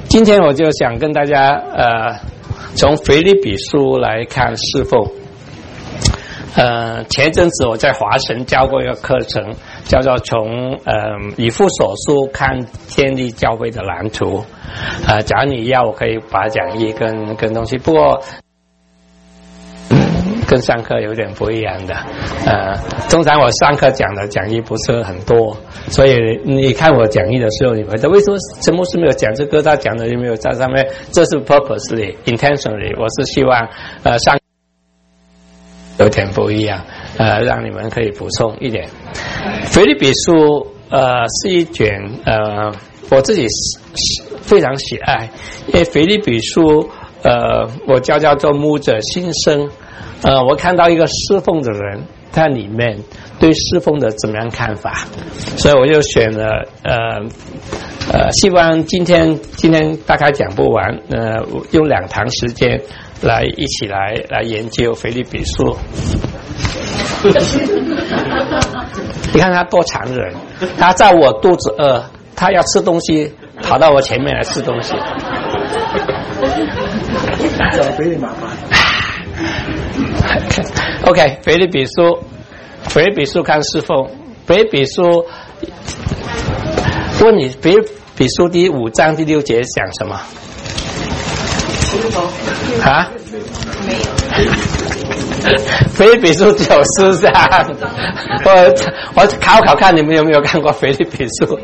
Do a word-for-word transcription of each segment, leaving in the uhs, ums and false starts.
今天我就想跟大家呃，从腓立比书来看侍奉。呃，前一阵子我在华神教过一个课程，叫做从呃以弗所书看建立教会的蓝图。呃，假如你要，我可以把讲义跟跟东西，不过跟上课有点不一样的。呃，通常我上课讲的讲义不是很多，所以你看我讲义的时候，你会说为什么陈牧师没有讲这个，他讲的有没有在上面？这是 purposely, intentionally， 我是希望呃上有点不一样，呃，让你们可以补充一点。腓立比书呃是一卷呃我自己非常喜爱，因为腓立比书呃我叫叫做牧者心声。呃，我看到一个侍奉的人，他里面对侍奉的怎么样看法，所以我就选了呃呃，希望今天今天大概讲不完，呃，用两堂时间来一起来来研究腓立比书。你看他多残忍，他在我肚子饿，他要吃东西，跑到我前面来吃东西。OK， 腓立比书，腓立比书看侍奉。腓立比书，问你，腓立比书第五章第六节讲什么？啊？腓立比书只有四章，我我考考看你们有没有看过腓立比书？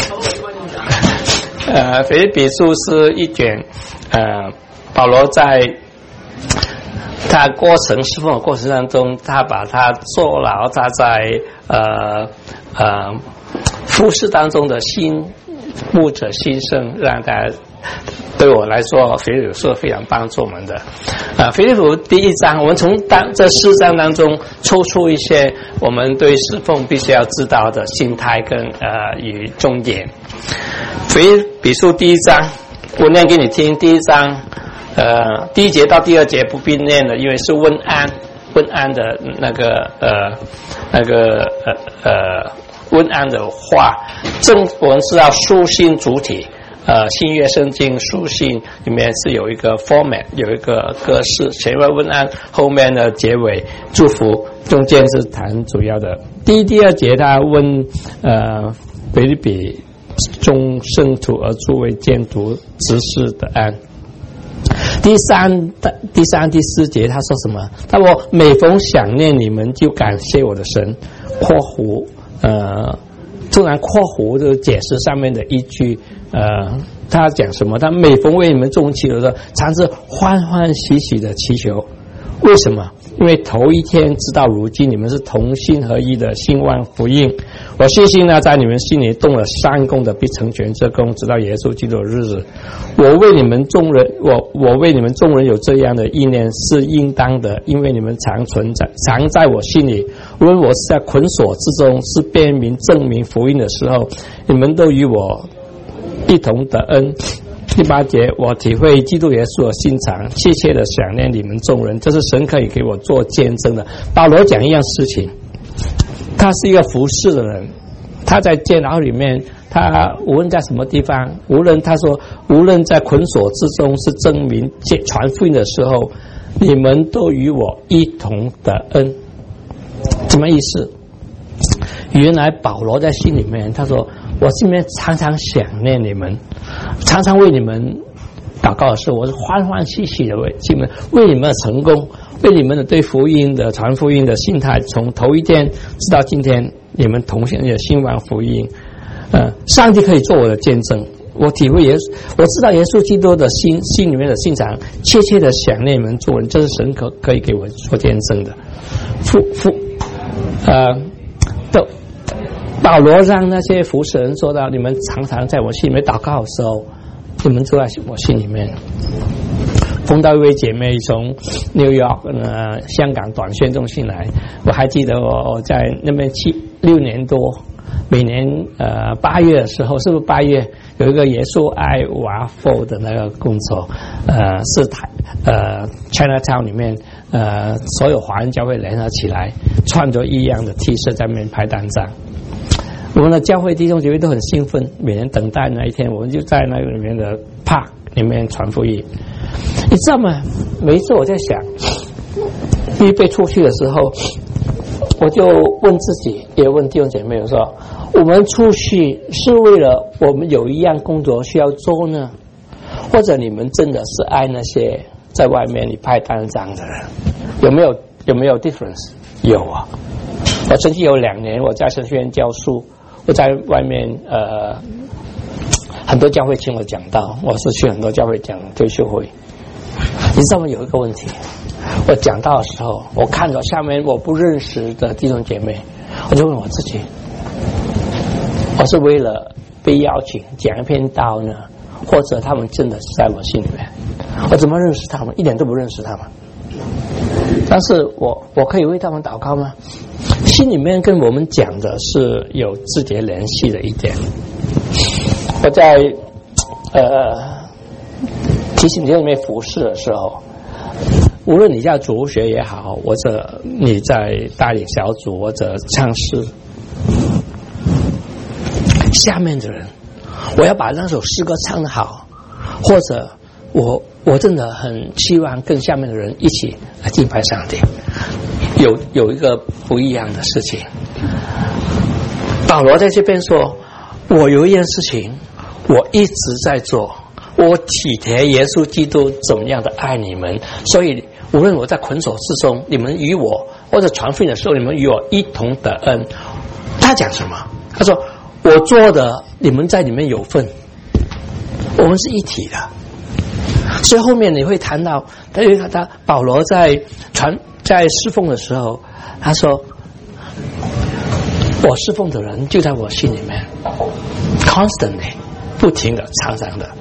呃，腓立比书是一卷，呃，保罗在他过程侍奉的过程当中，他把他坐牢，他在呃呃服事当中的心牧者心声，让大家对我来说，腓立比书非常帮助我们的。啊，腓立比第一章，我们从当这四章当中抽出一些我们对侍奉必须要知道的心态跟呃与重点。腓立比书第一章，我念给你听，第一章。呃，第一节到第二节不必念了，因为是问安，问安的那个呃那个呃呃问安的话。正文是要书信主体，呃，新约圣经书信里面是有一个 format， 有一个格式，前面问安，后面的结尾祝福，中间是谈主要的。第一、第二节他问呃腓立比众圣徒而诸位监督执事的安。第三、第三、第四节他说什么？他说每逢想念你们，就感谢我的神。括弧呃，突然括弧就解释上面的一句，呃，他讲什么？他每逢为你们众祈求的，常是欢欢喜喜的祈求。为什么？因为头一天直到如今，你们是同心合一的兴旺福音。我信心呢，在你们心里动了善功的，必成全这功，直到耶稣基督的日子。我为你们众人，我我为你们众人有这样的意念是应当的，因为你们常存在，常在我心里。无论我是在捆锁之中，是辨明证明福音的时候，你们都与我一同得恩。第八节，我体会基督耶稣的心肠，切切的想念你们众人，这是神可以给我做见证的。保罗讲一样事情，他是一个服侍的人，他在监牢里面，他无论在什么地方，无论他说无论在捆锁之中是证明传福音的时候，你们都与我一同得恩。什么意思？原来保罗在心里面，他说我心里面常常想念你们，常常为你们祷告的时候，我是欢欢喜喜的为你们为你们的成功，为你们的对福音的传福音的心态，从头一天直到今天，你们同心的兴旺福音。呃，上帝可以做我的见证，我体会耶稣，我知道耶稣基督的心心里面的心肠，切切的想念你们做人，这是神可可以给我做见证的。父父呃，都保罗让那些服侍人说到，你们常常在我心里面祷告的时候，你们住在我心里面。碰到一位姐妹从纽约呃香港短宣中心来，我还记得我我在那边七六年多，每年呃八月的时候，是不是八月有一个耶稣爱瓦佛的那个工作，呃是台呃 Chinatown 里面呃所有华人教会联合起来，穿着一样的 T 恤在那边拍单张。 我们的教会弟兄姐妹都很兴奋，每年等待那一天，我们就在那个里面的 park 里面传福音。你知道吗？每一次我在想，预备出去的时候，我就问自己，也问弟兄姐妹，我说：我们出去是为了我们有一样工作需要做呢，或者你们真的是爱那些在外面你派单张的人？有没有有没有 difference？ 有啊。我曾经有两年我在神学院教书，我在外面呃很多教会请我讲道，我是去很多教会讲退休会。你知道吗？有一个问题，我讲道的时候，我看到下面我不认识的弟兄姐妹，我就问我自己：我是为了被邀请讲一篇道呢，或者他们真的是在我心里面？我怎么认识他们？一点都不认识他们。但是我我可以为他们祷告吗？心里面跟我们讲的是有直接联系的一点。我在呃提醒弟兄姐妹服侍的时候，无论你在主学也好，或者你在带领小组或者唱诗，下面的人，我要把那首诗歌唱得好，或者我我真的很希望跟下面的人一起来敬拜上帝。有有一个不一样的事情，保罗在这边说，我有一件事情我一直在做，我体贴耶稣基督怎么样的爱你们，所以无论我在捆锁之中，你们与我，或者传福音的时候，你们与我一同得恩。他讲什么？他说我做的你们在里面有份，我们是一体的。所以后面你会谈到，他因为他保罗在传在侍奉的时候，他说我侍奉的人就在我心里面 constantly 不停的常常的。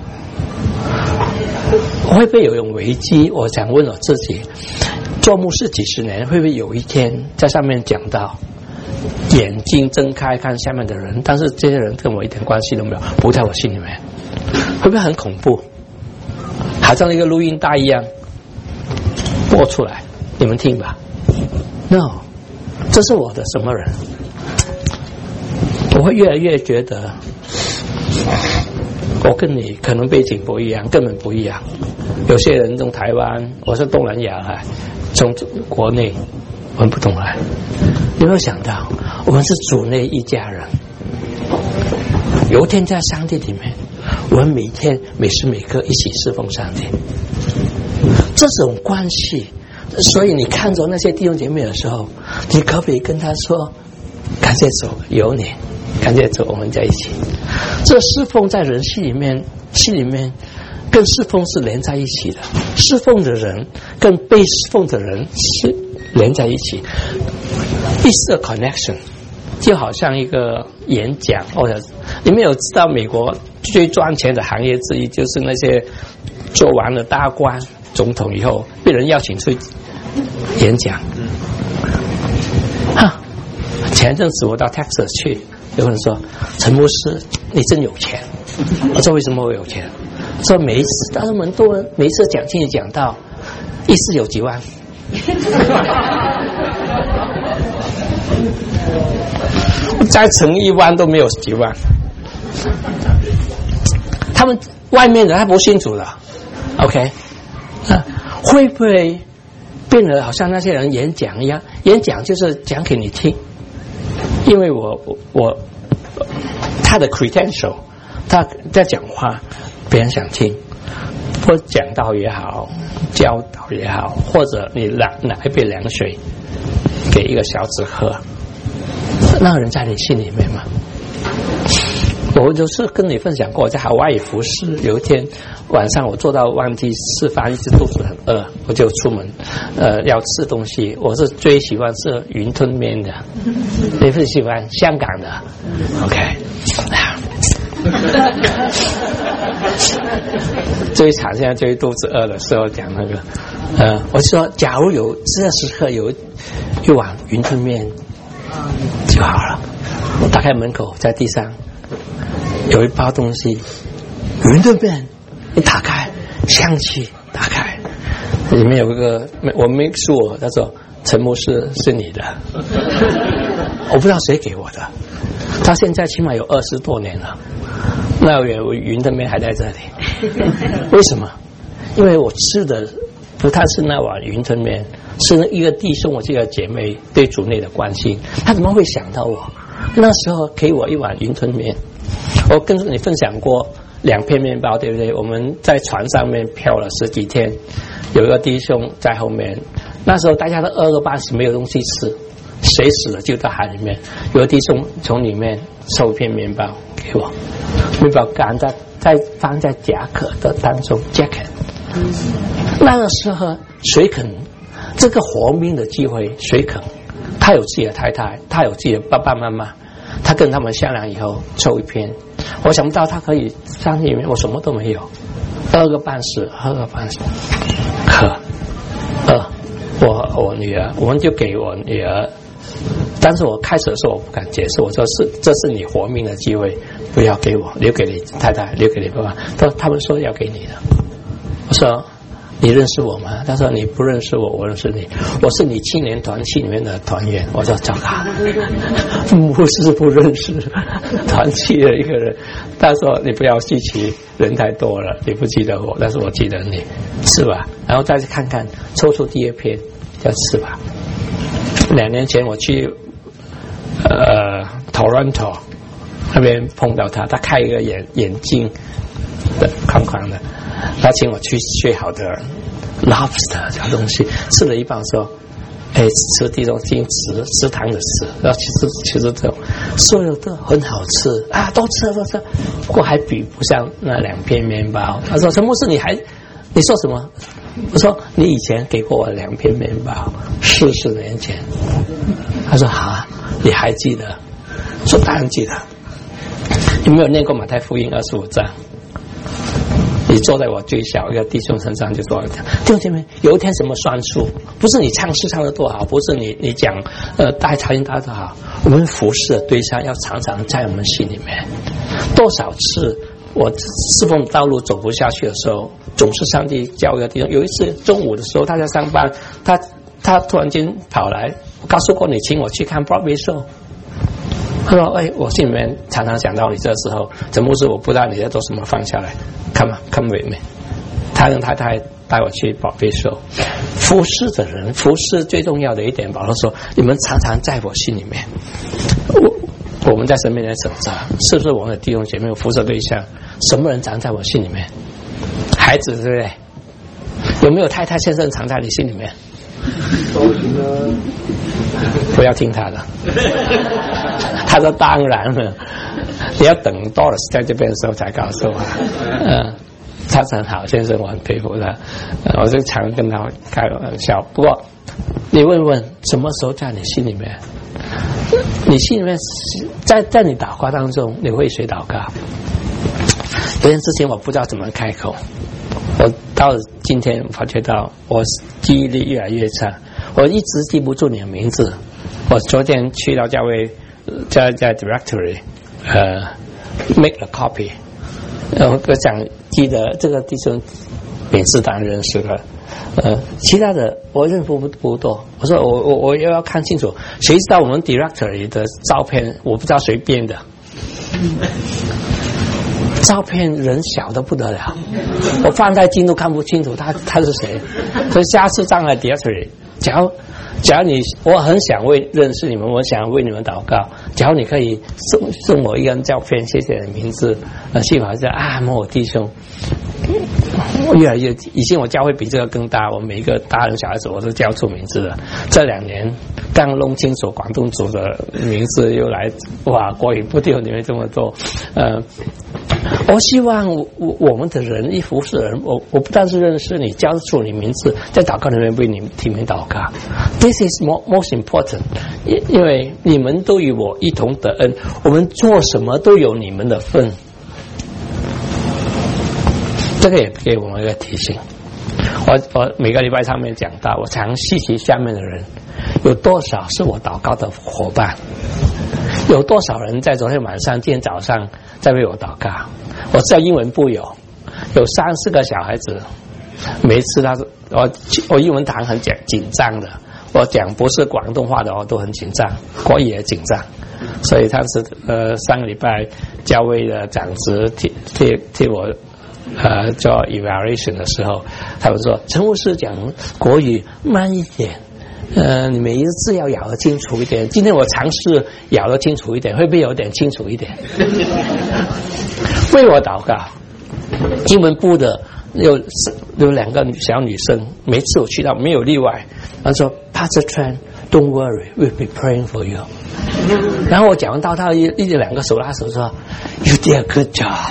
会不会有种危机？我想问我自己，做牧师几十年，会不会有一天在上面讲到眼睛睁开看下面的人，但是这些人跟我一点关系都没有，不在我心里面，会不会很恐怖？好像一个录音带一样播出来，你们听吧。 No， 这是我的什么人？我会越来越觉得我跟你可能背景不一样，根本不一样。有些人从台湾，我是东南亚来，从国内我们不同来。有没有想到我们是主内一家人？有一天在上帝里面，我们每天每时每刻一起侍奉上帝，这种关系。所以你看着那些弟兄姐妹的时候，你可不可以跟他说，感谢主有你，感谢主我们在一起。这侍奉在人心里面心里面跟侍奉是连在一起的，侍奉的人跟被侍奉的人是连在一起，第四个 connection 就好像一个演讲，或者你们有知道美国最赚钱的行业之一就是那些做完了大官总统以后被人邀请去演讲。哈，前阵子我到 Texas 去，有人说陈牧师你真有钱。我说为什么我有钱？说每一次他们多人每一次讲经讲到一次有几万。再乘一万都没有几万。他们外面的他不清楚的 OK， 那会不会变得好像那些人演讲一样？演讲就是讲给你听，因为我我他的 credential， 他在讲话别人想听，或讲道也好，教导也好，或者你拿拿一杯凉水给一个小子喝，那个人在你心里面吗？我就是跟你分享过，我在海外服侍，有一天晚上我做到忘记吃饭，一直肚子很饿，我就出门呃要吃东西。我是最喜欢吃云吞面的，你是喜欢香港的 OK 最惨现在最肚子饿的时候讲那个呃我就说假如有这时刻有一碗云吞面就好了。我打开门口，在地上有一包东西，云吞面，你打开，香气打开，里面有一个我没说，他说陈牧师是你的，我不知道谁给我的， 到现在起码有二十多年了，那我云吞面还在这里，为什么？因为我吃的不但是那碗云吞面，是一个弟兄，我这个姐妹对主内的关心，他怎么会想到我？那时候给我一碗云吞面，我跟你分享过两片面包，对不对？我们在船上面漂了十几天，有一个弟兄在后面，那时候大家都饿个半死，没有东西吃，谁死了就到海里面，有个弟兄从里面收一片面包给我，面包干在在放在夹克的当中 jacket。那个时候谁肯这个活命的机会谁肯？他有自己的太太，他有自己的爸爸妈妈，他跟他们商量以后抽一片。我想不到他可以上里面，我什么都没有，饿个半死，喝个半死，喝，呃，我我女儿，我们就给我女儿。但是我开始的时候我不敢解释，我说是这是你活命的机会，不要给我，留给你太太，留给你爸爸。他他们说要给你的，我说你认识我吗？他说你不认识我，我认识你，我是你青年团契里面的团员。我说糟糕，不是不认识团契的一个人。他说你不要记起，人太多了，你不记得我，但是我记得你，吃吧。然后再去看看，抽出第二片，叫吃吧。两年前我去呃 Toronto 那边碰到他，他开一个眼眼镜的框框的，他请我去最好的 lobster 这东西，吃了一半说，哎，吃地中海食食堂的食，然后其实其实这种所有的很好吃啊，都吃都吃，不过还比不上那两片面包。他说陈牧师，你还你说什么？我说你以前给过我两片面包，四十年前。他说啊，你还记得？我说当然记得。有没有念过马太福音二十五章？你坐在我最小一个弟兄身上就说，弟兄姐妹，有一天什么算数？不是你唱诗唱得多好，不是你你讲呃带财经带得好，我们服侍的对象要常常在我们心里面。多少次我侍奉道路走不下去的时候，总是上帝叫一个弟兄。有一次中午的时候，他在上班，他他突然间跑来，我告诉过你，请我去看 Broadway show。他说：“哎，我心里面常常想到你这时候，陈牧师，我不知道你在做什么，放下来 ，come on, come with me。”他跟太太带我去宝贝说，服侍的人，服侍最重要的一点，保罗说：“你们常常在我心里面。”我我们在神面前省察，是不是我们的弟兄姐妹服侍对象？什么人常在我心里面？孩子，对不对？有没有太太先生常在你心里面？不要听他的，他说当然了，你要等Doris在这边的时候才告诉我。嗯，他很好，先生，我很佩服他，我就常跟他开玩笑。不过你问问，什么时候在你心里面？你心里面在在你祷告当中，你会谁祷告？昨天之前我不知道怎么开口，我到今天发觉到我记忆力越来越差，我一直记不住你的名字。我昨天去到教会，在在 directory， 呃 ，make a copy， 呃，我想记得这个弟兄名字当然认识了，呃，其他的我认识不不多。我说我我我又要看清楚，谁知道我们 directory 的照片？我不知道谁编的。照片人小的不得了，我放在镜都看不清楚他他是谁，所以下次上来 directory， 假如假如你我很想为认识你们，我想为你们祷告，假如你可以送送我一张照片，谢谢你的名字，呃，幸好是啊某弟兄。我越来越，以前我教会比这个更大，我每一个大人小孩子我都叫出名字了。这两年刚弄清楚广东族的名字，又来哇，国语部队里面这么多，呃，我希望我我们的人一服侍人，我我不但是认识你，叫出你名字，在祷告里面为你提名祷告。This is more most important， 因因为你们都与我一同得恩，我们做什么都有你们的份。这个也给我们一个提醒。我我每个礼拜上面讲到，我常细细下面的人，有多少是我祷告的伙伴？有多少人在昨天晚上、今天早上在为我祷告？我知道英文部有有三四个小孩子，每次他我我英文堂很紧紧张的，我讲不是广东话的我都很紧张，国语也紧张。 所以他是呃上个礼拜教会的长子替替替我呃做 evaluation 的时候，他们说陈牧师讲国语慢一点，呃你每一个字要咬得清楚一点。今天我尝试咬得清楚一点，会不会有点清楚一点？为我祷告。英文部的有有两个小女生，每次我去到没有例外，她说 Pastor Tran，Don't worry, we'll be praying for you。然后我讲完到他一一两个手拉手说 You did a good job。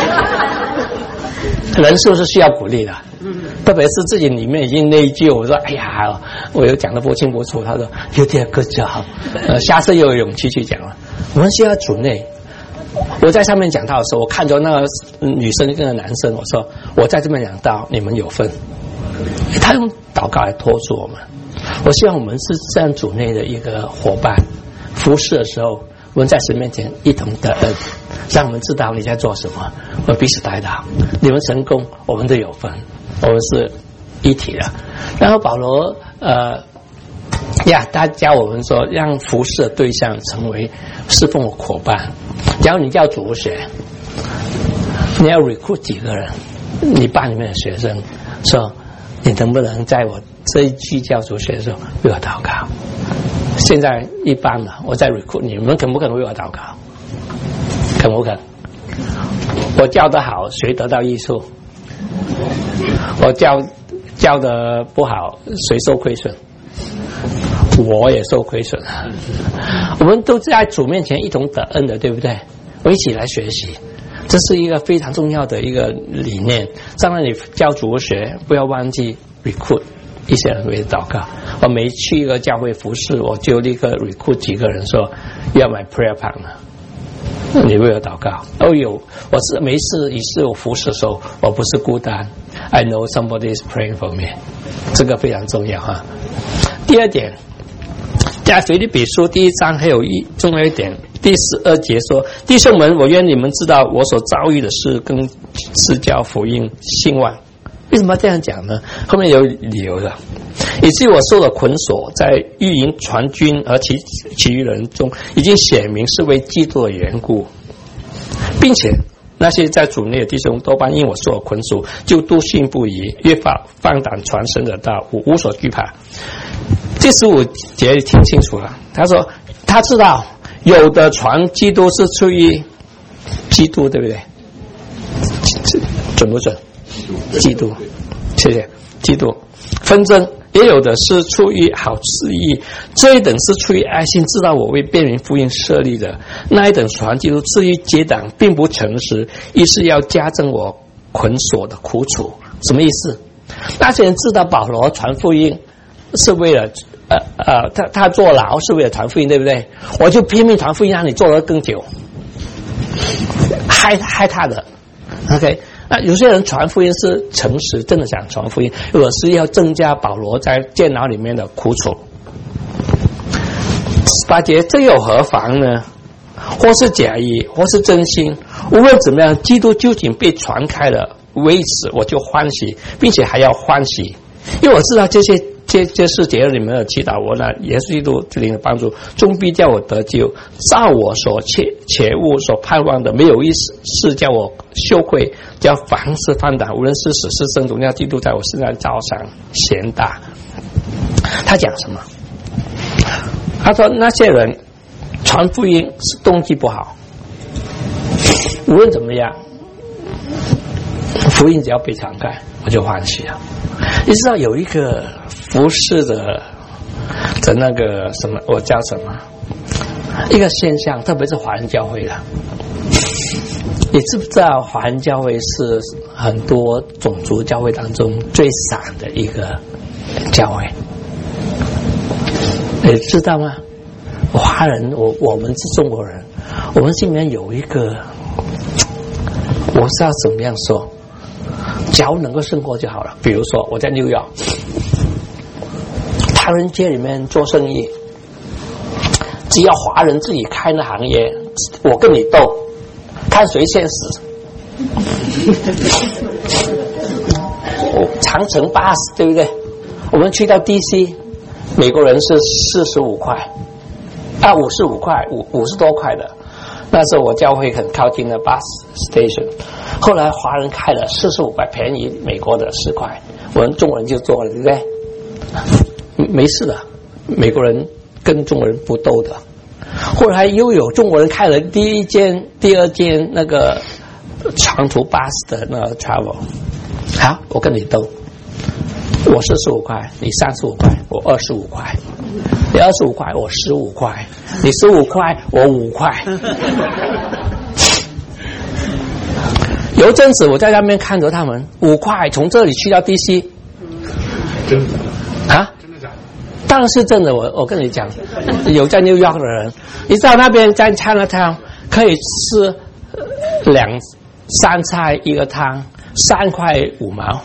人是不是需要鼓励的？特别是自己里面已经内疚，我说哎呀，我又讲得不清不楚。他说 You did a good job， 呃，下次又有勇气去讲了。我们需要主内。我在上面讲到的时候，我看着那个女生跟那个男生，我说我在这边讲到，你们有份。他用祷告来托住我们。我希望我们是这样主内的一个伙伴，服侍的时候，我们在神面前一同得恩，让我们知道你在做什么，我们彼此带导，你们成功，我们都有份，我们是一体的。然后保罗呃呀，他教我们说，让服侍的对象成为侍奉的伙伴。假如你叫主学，你要 recruit 几个人，你班里面的学生说，你能不能在我这一句叫主学的时候为我祷告？现在一般了，我在 recruit 你们，肯不肯为我祷告？肯不肯？我教得好，谁得到益处？我教教得不好，谁受亏损？我也受亏损了。我们都在主面前一同得恩的，对不对？我一起来学习，这是一个非常重要的一个理念。当然，你教主学，不要忘记 recruit 一些人为祷告。我每去一个教会服侍，我就立刻 recruit 几个人说要买 prayer partner， 你为我祷告。哦有，我是每一次一次我服侍的时候，我不是孤单。I know somebody is praying for me， 这个非常重要哈。第二点，在腓立比书第一章还有一重要一点，第十二节说：弟兄们，我愿你们知道我所遭遇的事跟施教福音兴旺。为什么这样讲呢？后面有理由的。以至于我受了捆锁，在御营传军和其其余人中，已经显明是为基督的缘故，并且那些在主内的弟兄多半因我受了捆锁，就笃信不疑，越发放胆传神的道，我无所惧怕。第十五节听清楚了，他说他知道有的传基督是出于基督，对不对？准不准？基督，谢谢。基督纷争也有的是出于好赐意，这一等是出于爱心，知道我为便民福音设立的；那一等传基督至于结党，并不诚实，意是要加增我捆锁的苦楚。什么意思？那些人知道保罗传福音是为了呃呃，他他坐牢是为了传福音，对不对？我就拼命传福音，让你做得更久，害害他的。OK， 那有些人传福音是诚实，真的想传福音，有的是要增加保罗在监牢里面的苦楚。十八节，这又何妨呢？或是假意，或是真心，无论怎么样，基督究竟被传开了，为此我就欢喜，并且还要欢喜，因为我知道这些这这是节日里面的祈祷，我呢耶稣基督之灵的帮助，终必叫我得救。照我所切切悟所盼望的，没有一事叫我羞愧，叫凡事放胆，无论是死是生，总要基督在我身上照常显大。他讲什么？他说那些人传福音是动机不好，无论怎么样，福音只要被传开，我就欢喜了。你知道有一个服侍的的那个什么，我叫什么一个现象，特别是华人教会的，你知不知道华人教会是很多种族教会当中最散的一个教会？你知道吗？华人，我我们是中国人，我们心里面有一个，我是要怎么样说？只要能够生活就好了。比如说我在纽约唐人街里面做生意，只要华人自己开的行业，我跟你斗，看谁先死。长城巴士对不对？我们去到 D C， 美国人是四十五块， 啊，五十五块，五五十多块的。那时候我教会很靠近的 bus station， 后来华人开了四十五块，便宜美国的十块，我们中国人就做了，对不对？没事的，美国人跟中国人不斗的。后来又有中国人开了第一间、第二间那个长途巴士的那个 travel， 好，我跟你斗，我四十五块，你三十五块，我二十五块。你二十五块，我十五块；你十五块，我五块。有一阵子我在那边看着他们，五块从这里去到 D C， 真的啊？ 真的假的？ 当然是真的。我我跟你讲，有在New York的人，你知道那边在 Chinatown 可以吃两三菜一个汤，三块五毛。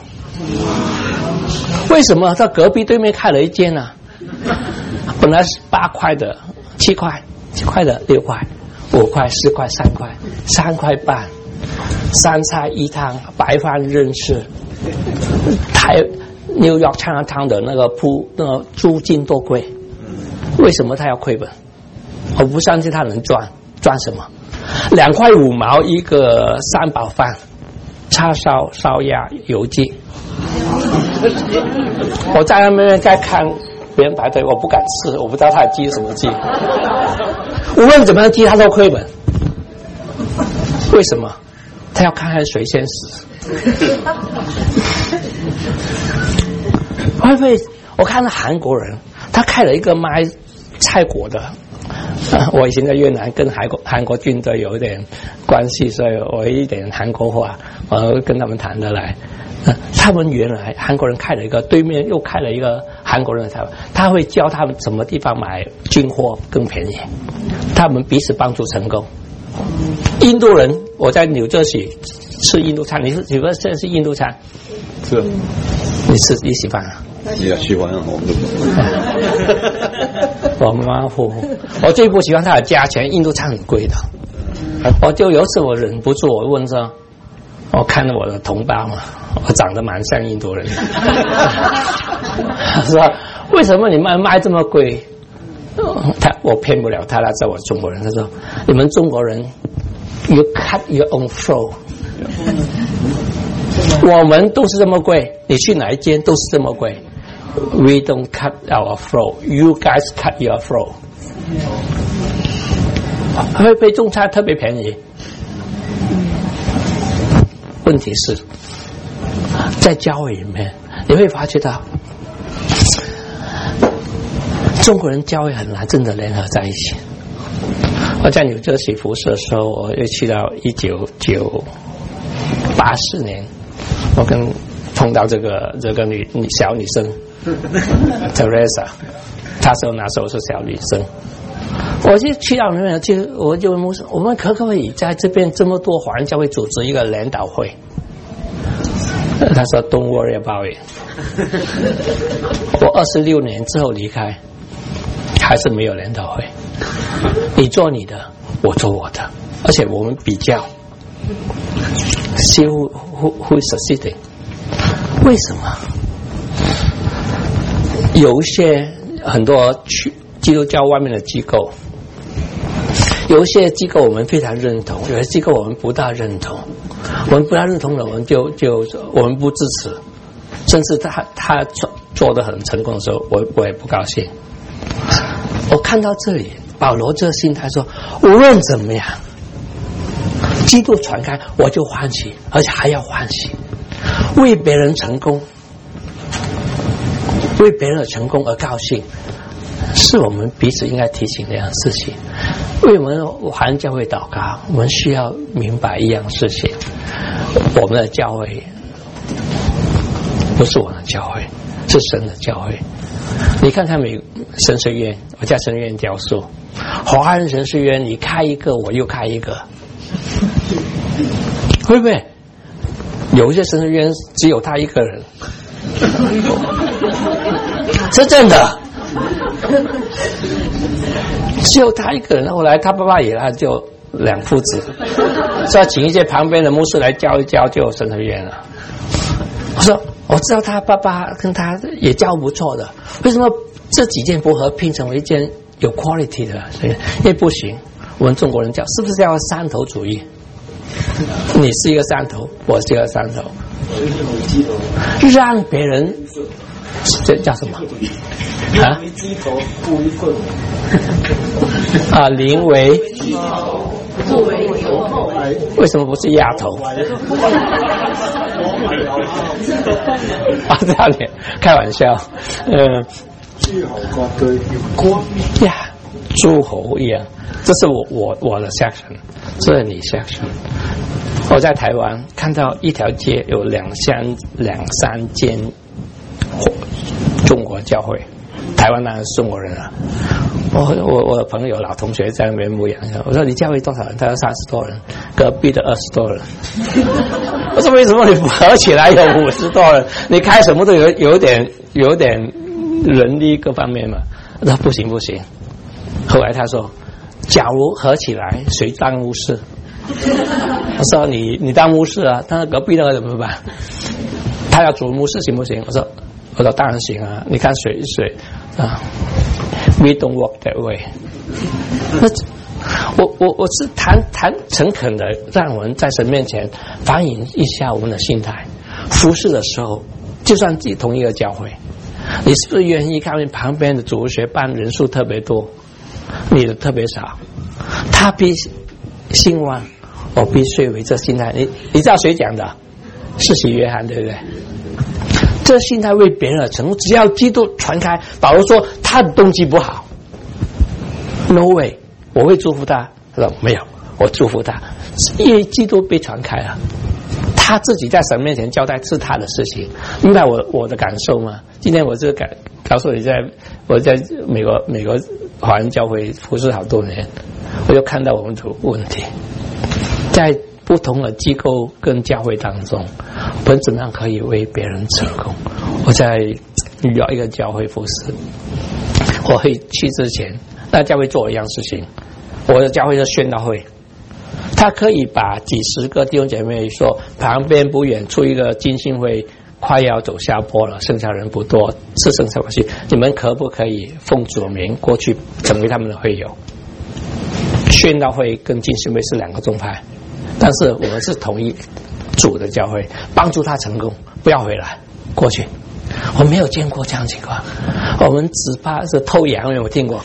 为什么？他隔壁对面开了一间呢、啊？本来是八块的，七块，七块的，六块，五块，四块，三块，三块半，三菜一汤，白饭任吃。台New York Chinatown的那个铺那个租金多贵？为什么他要亏本？我不相信他能赚，赚什么？两块五毛一个三宝饭，叉烧、烧鸭、油鸡。我在那边在看。别人排队，我不敢吃，我不知道他的鸡是什么鸡。无论怎么样鸡，他都亏本。为什么？他要看看谁先死。会不会？我看到韩国人，他开了一个卖菜果的。啊、我以前在越南跟韩国韩国军队有一点关系，所以我有一点韩国话，我跟他们谈得来。啊、他们原来韩国人开了一个，对面又开了一个韩国人的菜馆，他会教他们什么地方买军货更便宜，他们彼此帮助成功。印度人，我在纽泽西吃印度餐，你是你说这是印度餐？ 是。 你吃你喜欢啊？ 也喜欢啊，我们都。我妈夫，我最不喜欢它的价钱，印度餐很贵的。我就有次我忍不住，我问说，我看到我的同胞嘛，我长得蛮像印度人的。他说为什么你们卖这么贵？他我骗不了他，他知道我中国人。他说你们中国人 ，you cut your own throat。我们都是这么贵，你去哪一间都是这么贵。We don't cut our throat, you guys cut your throat。会被中餐特别便宜。问题是，在教会里面，你会发觉到，中国人教会很难真的联合在一起。我在纽泽西服侍的时候，我又去到一九九八四年，我跟碰到这个这个女小女生 Teresa， 她说那时候是小女生。我就去到那边，就我就问说，我们可不可以在这边这么多华人教会组织一个联导会？他说 Don't worry about it。我二十六年之后离开，还是没有联导会。你做你的，我做我的，而且我们比较 ，see who who who is succeeding。为什么？有一些很多去基督教外面的机构。有一些机构我们非常认同，有些机构我们不大认同。我们不大认同了，我们就就我们不支持，甚至他他做做得很成功的时候，我我也不高兴。我看到这里，保罗这心态说，无论怎么样，基督传开，我就欢喜，而且还要欢喜，为别人成功，为别人的成功而高兴。是我们彼此应该提醒的一样事情。为我们华人教会祷告，我们需要明白一样事情：我们的教会不是我们的教会，是神的教会。你看看美神学院，我在神学院教书，华人神学院你开一个，我又开一个，会不会？有一些神学院只有他一个人，是真的。只有他一个人，后来他爸爸也来，就两父子，所以请一些旁边的牧师来教一教，就有神学院了。我说我知道他爸爸跟他也教不错的，为什么这几件不合拼成为一间有 quality 的，所以也不行。我们中国人叫是不是叫山头主义？你是一个山头，我是一个山头，让别人这叫什么？啊？啊，临危不为有后，为什么不是丫头？啊，这样子开玩笑，嗯，呀，诸侯一样，这是我我我的 section， 这是你 section。我在台湾看到一条街有两三两三间中国教会，台湾当然是中国人啊。我我我的朋友老同学在那边牧养，我说你教会多少人？他说三十多人，隔壁的二十多人。我说为什么你不合起来有五十多人？你开什么都有有点有点人力各方面嘛。他说不行不行。后来他说，假如合起来，谁当牧师？我说你你当牧师啊，但是隔壁那个怎么办？他要做牧师行不行？我说我说当然行啊，你看谁谁啊 ？We don't work that way 那。我我我是谈谈诚恳的，让我们在神面前反映一下我们的心态。服侍的时候，就算自己同一个教会，你是不是愿意看见旁边的主日学班人数特别多，你的特别少？他必兴旺，我必遂为这心态。你你知道谁讲的？是洗约翰，对不对？这心态为别人而成功，只要基督传开。保罗说他的动机不好 ，no way， 我会祝福他。他说没有，我祝福他，因为基督被传开了。他自己在神面前交代是他的事情，明白我我的感受吗？今天我这个感告诉你在，在我在美国美国华人教会服侍好多年，我就看到我们的问题，在不同的机构跟教会当中，我们怎么样可以为别人成功？我在遇到一个教会服侍，我会去之前，那教会做一样事情，我的教会是宣道会。他可以把几十个弟兄姐妹说，旁边不远处一个浸信会快要走下坡了，剩下人不多，是剩下过去，你们可不可以奉主名过去成为他们的会友？宣道会跟浸信会是两个宗派，但是我们是同一主的教会，帮助他成功，不要回来过去。我没有见过这样的情况，我们只怕是偷羊，有没有听过？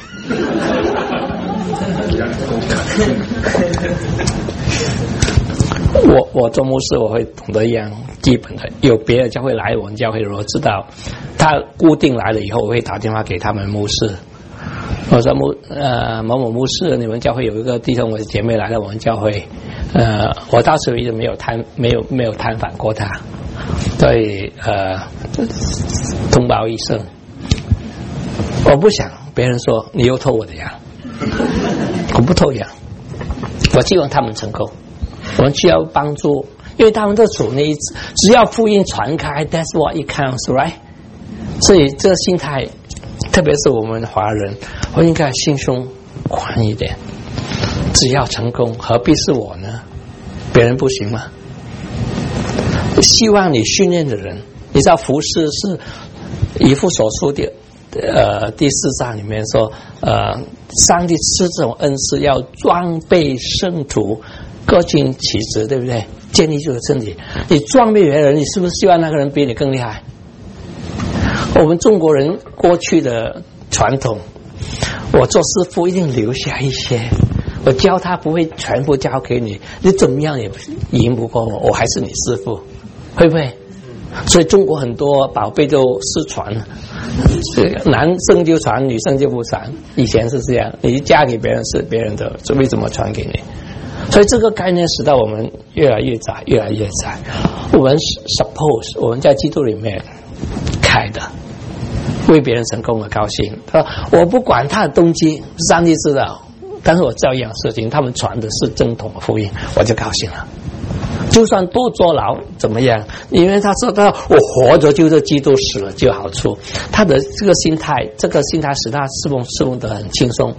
我我做牧师，我会懂得一样基本的。有别的教会来我们教会，我知道他固定来了以后，我会打电话给他们牧师。我说牧呃某某牧师，你们教会有一个弟兄或者姐妹来了我们教会，呃，我到时候一直没有探没有没有探访过他，所以呃通报一声。我不想别人说你又偷我的羊，我不偷羊，我希望他们成功。我们需要帮助，因为他们的主呢，只要福音传开 ，That's what it counts, right？ 所以这个心态，特别是我们华人，我应该心胸宽一点。只要成功，何必是我呢？别人不行吗？希望你训练的人，你知道服事是以弗所书的呃第四章里面说，呃，上帝赐这种恩赐，要装备圣徒。各尽其职，对不对？建立这个身体，你装备别人，你是不是希望那个人比你更厉害？我们中国人过去的传统，我做师傅一定留下一些，我教他不会全部交给你，你怎么样也赢不过我，我还是你师傅，会不会？所以中国很多宝贝都失传了，男生就传，女生就不传。以前是这样，你嫁给别人是别人的，所以为什么传给你？所以这个概念使到我们越来越窄，越来越窄。我们 suppose 我们在基督里面开的，为别人成功而高兴。他说我不管他的动机，上帝知道，但是我知道一样事情，他们传的是正统的福音，我就高兴了。就算多坐牢怎么样？因为他知道我活着就是基督，死了就有好处。他的这个心态，这个心态使他侍奉侍奉得很轻松。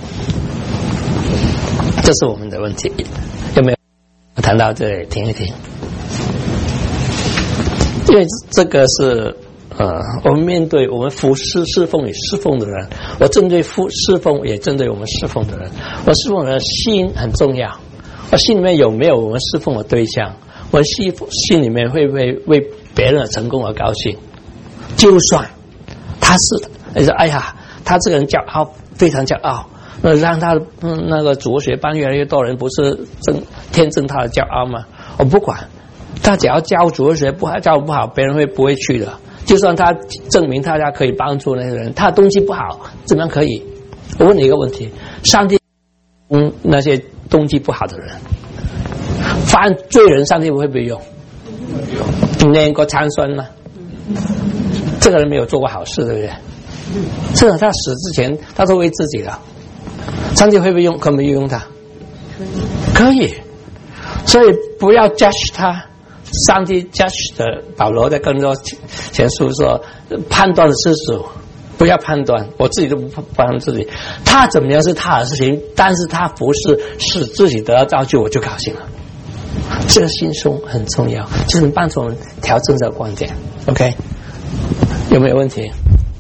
这是我们的问题，有没有？谈到这里，听一听，因为这个是呃，我们面对我们服侍侍奉与侍奉的人，我针对服侍奉也针对我们侍奉的人。我侍奉的人心很重要，我心里面有没有我们侍奉的对象？我心心里面会不会为别人的成功而高兴？就算他是，你说哎呀，他这个人骄傲，非常骄傲，那让他嗯那个主学班越来越多人，不是增添增他的骄傲吗？我不管，他只要教主学不好，教不好，别人会不会去的？就算他证明大家可以帮助那个人，他的动机不好，怎么样可以？我问你一个问题：上帝嗯那些动机不好的人，犯罪人，上帝会不会用？你念过参孙吗？这个人没有做过好事，对不对？这个他死之前，他都为自己的，上帝会不会用？可不可以用他？可以。所以不要 judge 他。上帝 judge 的保罗在更多前书说，判断的是主，不要判断，我自己都不判断自己，他怎么样是他的事情，但是他不是使自己得到造就，我就高兴了。这个心胸很重要，就是帮助我们调整这个观点。OK， 有没有问题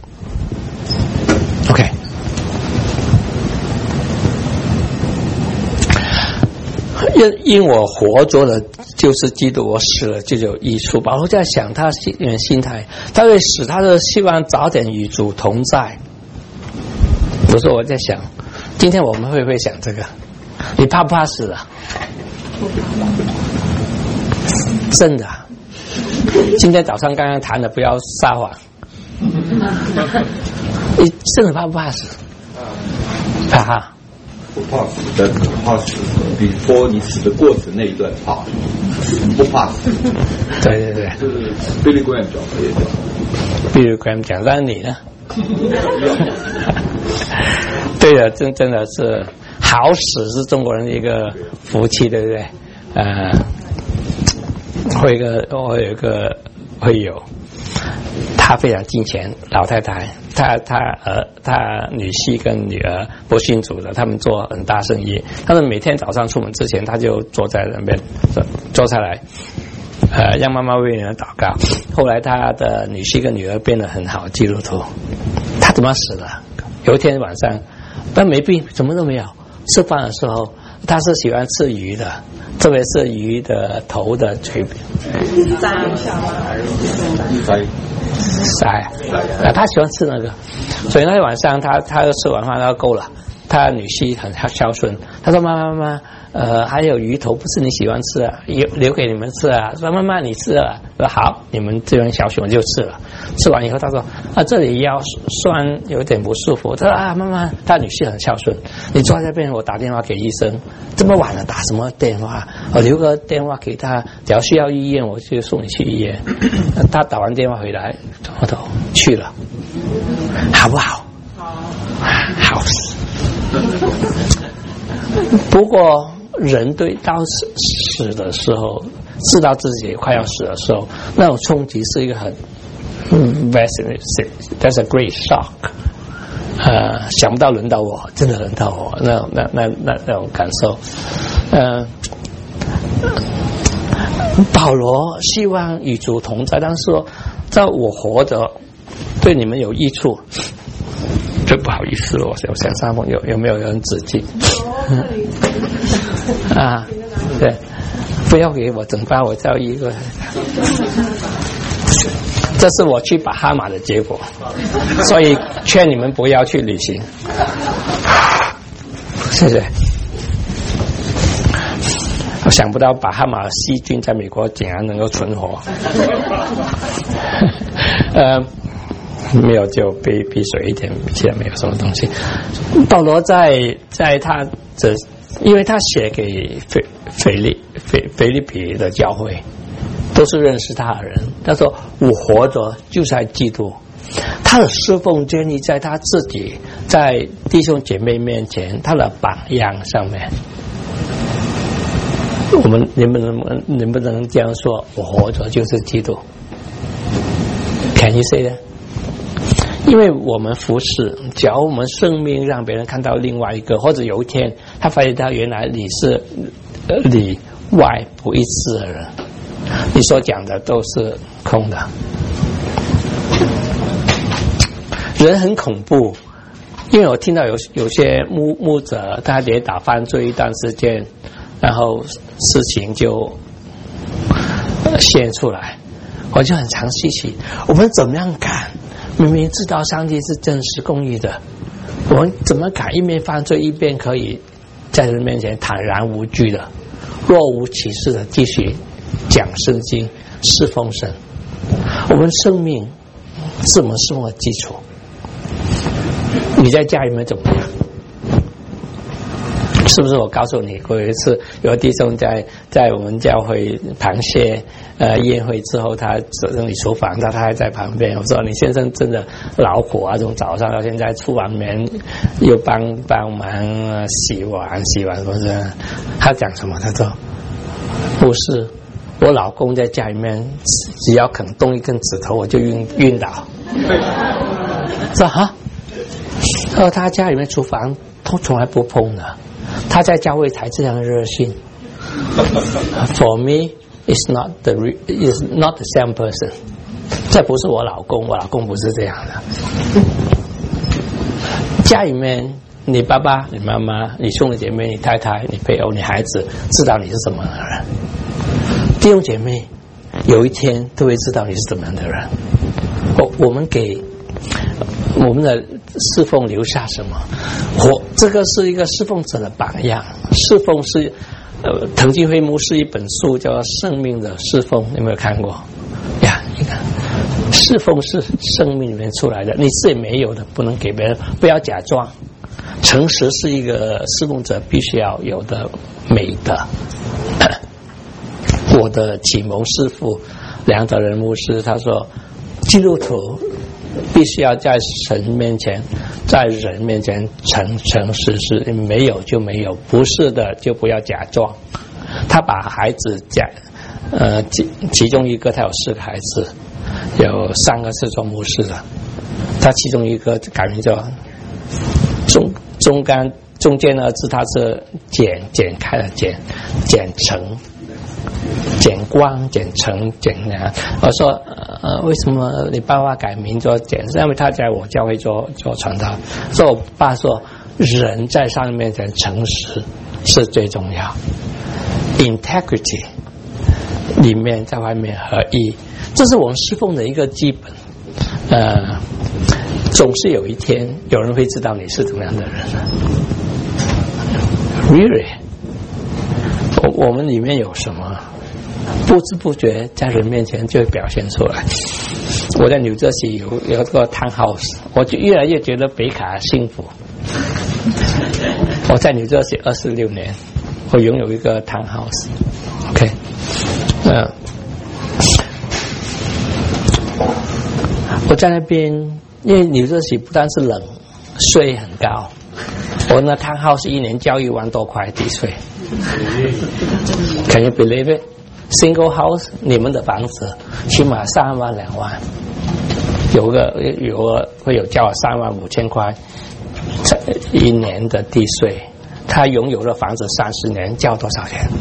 ？OK， 因因我活着的就是基督，我死了就有益处。保罗在想他心心态，他会使他的希望早点与主同在。有时候我在想，今天我们会不会想这个？你怕不怕死啊？真的，今天早上刚刚谈的，不要撒谎。你真的怕不怕死？怕哈？ 不怕死，但怕死。比说你死的过程那一段怕，不怕死。 对对对， 就是 Billy Graham 讲的也讲。 Billy Graham 讲，但是你呢？对的，真真的是好死是中国人的一个福气，对不对？呃，会有一个我有一个会友，他非常金钱，老太太，他他儿他女婿跟女儿不信主的，他们做很大生意，他们每天早上出门之前，他就坐在那边坐下来，呃，让妈妈为人祷告。后来他的女婿跟女儿变得很好基督徒，他怎么死的？有一天晚上，但没病，什么都没有。吃饭的时候，他是喜欢吃鱼的，特别是鱼的头的嘴边。 塞塞塞啊，他喜欢吃那个，所以那天晚上他他吃完饭他够了。他女婿很孝顺，他说妈妈妈妈，呃，还有鱼头不是你喜欢吃啊，留留给你们吃啊。说妈妈你吃啊，说好，你们这边孝顺我就吃了。吃完以后他说啊，这里腰酸有点不舒服。他说啊妈妈，他女婿很孝顺，你坐在这边我打电话给医生，这么晚了打什么电话？我留个电话给他，只要需要医院我就送你去医院。他打完电话回来，我都去了，好不好？好死。不过人对到死死的时候，知道自己快要死的时候，那种冲击是一个很嗯 that's a great shock。呃，想不到轮到我，真的轮到我，那那那那那种感受。呃，保罗希望与主同在，但是说在我活着对你们有益处。最不好意思了，我想想上峰有有没有人指记？啊，对，不要给我整包，我叫一个。这是我去巴哈马的结果，所以劝你们不要去旅行。谢谢。我想不到巴哈马细菌在美国竟然能够存活。呃。没有就闭闭水一点，其他没有什么东西。保罗在在他这，因为他写给腓腓利腓腓利比的教会，都是认识他的人。他说：“我活着就在基督。”他的侍奉建立在他自己在弟兄姐妹面前他的榜样上面。我们能不能能不能这样说？我活着就是基督。Can you say that？因为我们服侍，只要我们生命让别人看到另外一个，或者有一天他发现到原来你是里外不一致的人，你所讲的都是空的。 人很恐怖，因为我听到有有些牧牧者他跌倒犯罪一段时间，然后事情就现出来，我就很常细细，我们怎么样敢？明明知道上帝是真实公义的，我们怎么敢一面犯罪一边可以在人面前坦然无惧的、若无其事的继续讲圣经、侍奉神？我们生命是我们生活的基础。你在家里面怎么样？是不是我告诉你过有一次有个弟兄在在我们教会螃蟹呃宴会之后，他走进厨房，他他还在旁边，我说你先生真的劳苦啊，从早上到现在出完门又帮帮忙、呃、洗碗洗碗，不是？他讲什么？他说不是，我老公在家里面只要肯动一根指头我就晕晕倒。说哈，他说他家里面厨房都从来不碰的，他在教会才这样热心。For me, it's not the is not the same person。这不是我老公，我老公不是这样的。家里面，你爸爸、你妈妈、你兄弟姐妹、你太太、你配偶、你孩子，知道你是什么样的人。弟兄姐妹，有一天都会知道你是怎么样的人。我我们给我们的侍奉留下什么？我这个是一个侍奉者的榜样。侍奉是呃，滕金辉牧师一本书叫《生命的侍奉》，你有没有看过呀？你看，侍奉是生命里面出来的，你自己没有的不能给别人，不要假装。诚实是一个侍奉者必须要有的美德。我的启蒙师父梁德仁牧师他说，基督徒必须要在神面前，在人面前诚诚实实，没有就没有，不是的就不要假装。他把孩子假，呃，其其中一个他有四个孩子，有三个是做牧师的，他其中一个改名叫中中间中间呢字他是剪剪开了剪剪成。简光、简成、简啊！我说，呃，为什么你爸爸改名做简？是因为他在我教会做做传道。所以我爸说，人在上面的诚实是最重要 ，integrity 里面在外面合一，这是我们侍奉的一个基本。呃，总是有一天有人会知道你是怎么样的人。Really， 我我们里面有什么？不知不觉在人面前就会表现出来。我在纽泽西有有个 townhouse， 我就越来越觉得北卡幸福。我在纽泽西二十六年，我拥有一个 townhouse。OK， 呃，我在那边，因为纽泽西不但是冷，税很高。我那 townhouse 一年交一万多块地税。Can you believe it？Single house， 你们的房子起码三万两万，有个有个会有交三万五千块一年的地税，他拥有了房子三十年，交多少钱？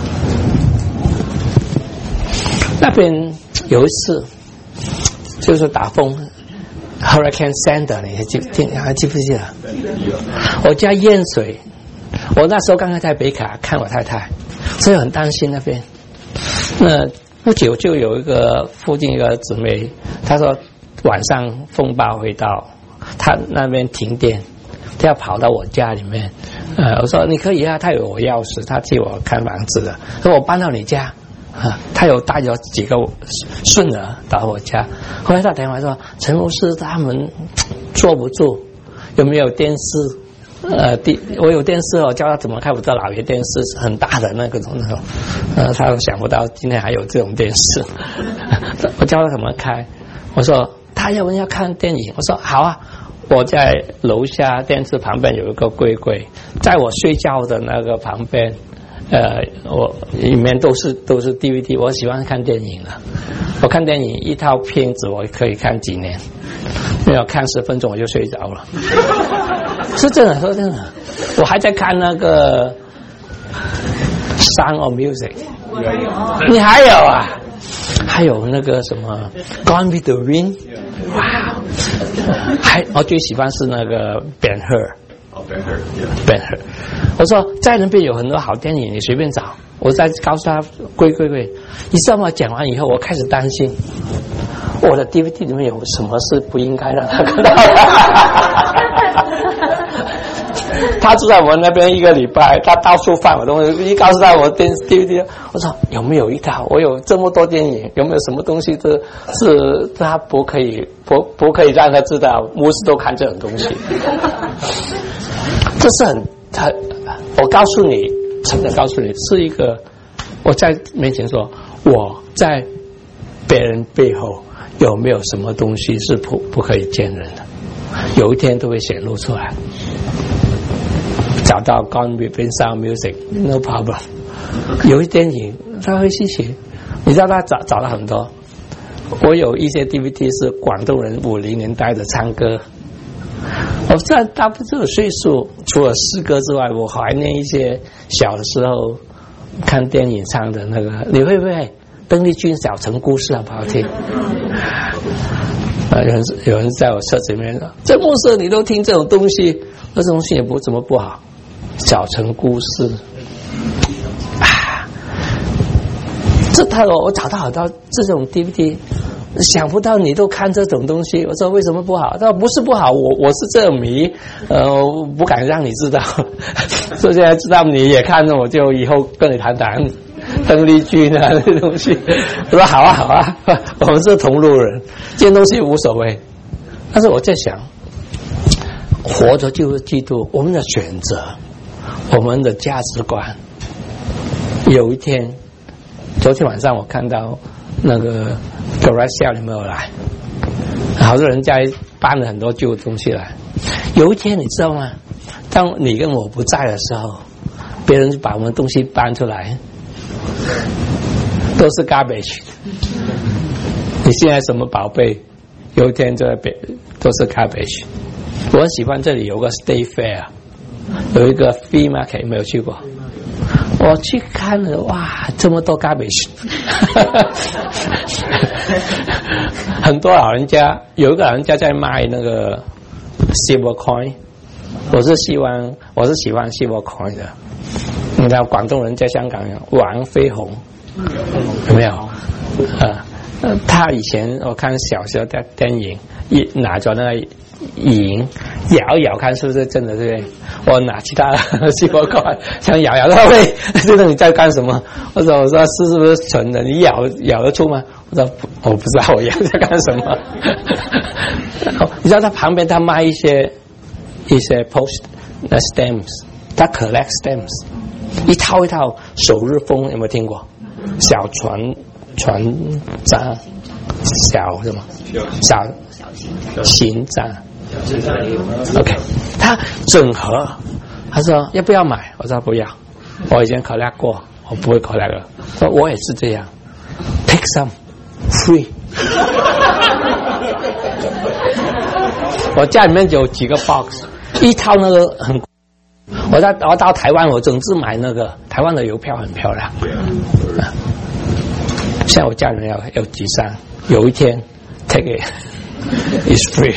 那边有一次就是打风 ，Hurricane Sandy， 你还记记还记不记得？我家淹水，我那时候刚刚在北卡看我太太，所以很担心那边。那不久就有一个附近一个姊妹，她说晚上风暴会到，她那边停电，她要跑到我家里面。呃，我说你可以啊，她有我钥匙，她替我看房子的。说我搬到你家啊，她有带着几个孙儿到我家。后来她打电话说，陈牧师他们坐不住，有没有电视？呃，第我有电视哦，教他怎么开我这老爷电视，很大的那个种那种，呃，他想不到今天还有这种电视，我教他怎么开。我说他要不要看电影？我说好啊。我在楼下电视旁边有一个柜柜，在我睡觉的那个旁边，呃，我里面都是都是 D V D， 我喜欢看电影的。我看电影一套片子我可以看几年，没有看十分钟我就睡着了。是真的，说真的，我还在看那个《Sound of Music》，你还有啊？ 还有那个什么 Gone with the Wind， 哇，还我最喜欢是那个 Ben Hur。 哦 Ben Hur， Ben Hur， 我说在那边有很多好电影，你随便找。我再告诉他，贵贵贵，你知道吗？讲完以后，我开始担心，我的 D V D 里面有什么是不应该让他看到的。他住在我那边一个礼拜，他到处放我东西，一告诉他我电 D V D， 我说有没有一套？我有这么多电影，有没有什么东西是是他不可以不不可以让他知道？牧师都看这种东西，这是很很，我告诉你，真的告诉你，是一个我在面前说我在别人背后有没有什么东西是不不可以见人的？有一天都会显露出来。找到 Gone with the Sound Music no problem， 有一电影他会吸取，你知道他找找了很多。我有一些 D V D 是广东人五零年代的唱歌，我在大部分这个岁数，除了诗歌之外，我怀念一些小的时候看电影唱的那个。你会不会邓丽君《小城故事》好不好听？啊，有人有人在我车子里面说：“这牧师你都听这种东西，这种东西也不怎么不好。”小城故事啊，这他我找到好多这种 D V D， 想不到你都看这种东西。我说为什么不好？他说不是不好，我我是这种迷，呃，不敢让你知道。所以现在知道你也看了，我就以后跟你谈谈邓丽君啊这些东西。我说好啊好啊，我们是同路人，这些东西无所谓。但是我在想，活着就是基督，我们的选择，我们的价值观。有一天，昨天晚上我看到那个 garage sale 有没有来？好多人家搬了很多旧的东西来。有一天你知道吗？当你跟我不在的时候，别人就把我们东西搬出来，都是 garbage。你现在什么宝贝，有一天就在别都是 garbage。我很喜欢这里有个 State Fair， 有一个 Flea Market， 没有去过？我去看了，哇，这么多 garbage， 很多老人家，有一个老人家在卖那个 silver coin， 我是希望，我是喜欢 silver coin 的。你知道广东人在香港有王飞鸿，有没有？啊，他以前我看小时候的电影，一拿着那个银摇一摇看是不是真的，对不对？我拿其他细胞块想摇摇，他喂，这个你在干什么？我说我说是是不是纯的？你咬咬得出吗？我说我不知道我摇在干什么。你知道他旁边他卖一些一些 post stamps， 他 collect stamps， 一套一套首日封，有没有听过？小船船长小什么小行长 OK， 他整盒，他说要不要买？我说不要，我以前考虑过，我不会考虑了。说我也是这样 ，take some free 。我家里面有几个 box， 一套那个很，我到我到台湾，我总是买那个台湾的邮票很漂亮。啊，现在我家里面有有几张，有一天 take it is free。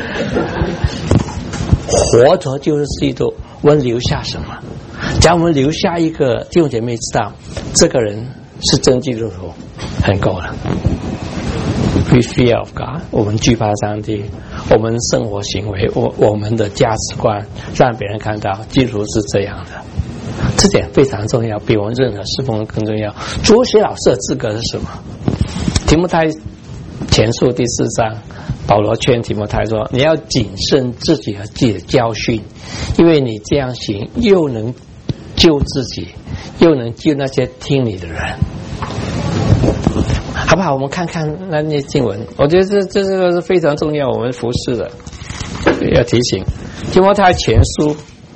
活着就是基督，我们留下什么？只要我们留下一个弟兄姐妹知道，这个人是真基督徒，很够了。We fear of God， 我们惧怕上帝，我们生活行为，我我们的价值观，让别人看到基督徒是这样的，这点非常重要，比我们任何侍奉更重要。主学老师的资格是什么？提摩太前书第四章。保罗劝提摩太说：“你要谨慎自己和自己的教训，因为你这样行，又能救自己，又能救那些听你的人。”好不好？我们看看那些经文，我觉得这这个是非常重要，我们服侍的要提醒。提摩太前书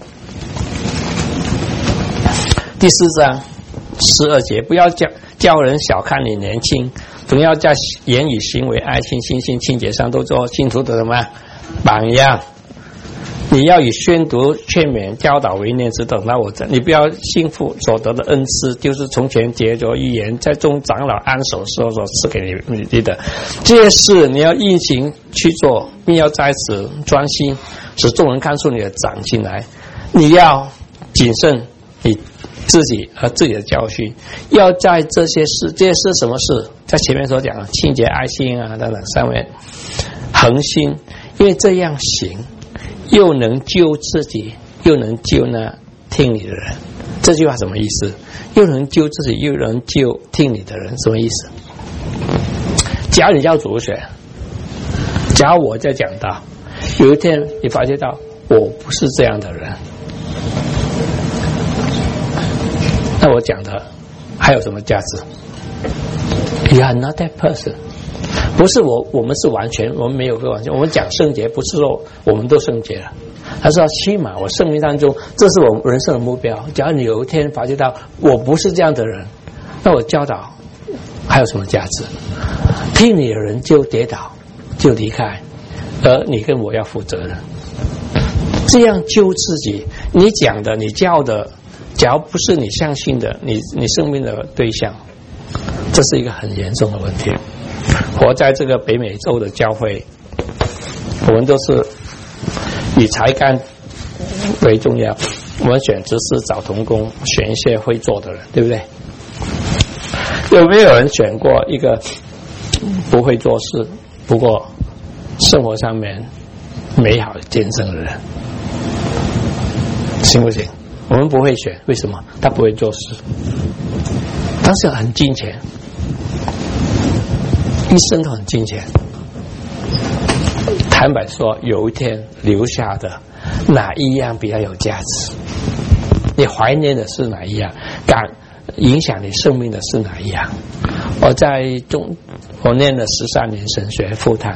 第四章十二节，不要叫叫人小看你年轻。总要在言语、行为、爱心、信心、清洁上都做信徒的什么榜样。 你要以宣读、劝勉、教导为念之等。那我这，你不要幸福所得的恩赐，就是从前结着预言，在众长老安守时候所赐给你你的这些事，你要硬行去做，并要在此专心，使众人看出你的长进来。你要谨慎你自己和自己的教训，要在这些事，这些事什么事？在前面所讲的清洁、爱心啊等等上面恒心，因为这样行，又能救自己，又能救那听你的人。这句话什么意思？又能救自己，又能救听你的人，什么意思？假如你叫主选，假如我在讲到有一天你发觉到我不是这样的人，那我讲的还有什么价值？ You are not that person。 不是我，我们是完全，我们没有个完全。我们讲圣洁，不是说我们都圣洁了，而是要起码我生命当中，这是我们人生的目标。假如你有一天发觉到我不是这样的人，那我教导还有什么价值？听你的人就跌倒，就离开，而你跟我要负责任。这样救自己，你讲的，你教的，假如不是你相信的，你你生命的对象，这是一个很严重的问题。活在这个北美洲的教会，我们都是以才干为重要，我们选执事找同工，选一些会做的人，对不对？有没有人选过一个不会做事，不过生活上面美好的见证的人？行不行？我们不会选，为什么？他不会做事，但是很金钱，一生都很金钱。坦白说，有一天留下的哪一样比较有价值？你怀念的是哪一样？感影响你生命的是哪一样？我在中，我念了十三年神学复旦，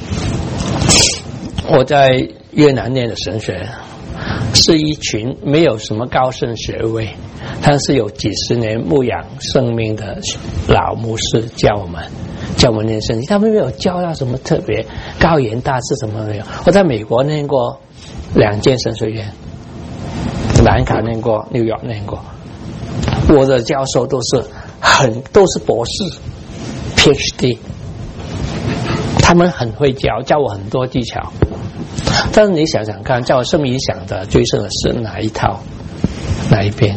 我在越南念的神学，是一群没有什么高深学位，但是有几十年牧养生命的老牧师教我们。教我们念圣经，他们没有教到什么特别高言大志，什么没有。我在美国念过两间神学院，南卡念过，纽约念过。我的教授都是很都是博士 P H D， 他们很会教，教我很多技巧。但是你想想看，教我生命影响的最深的是哪一套，哪一边？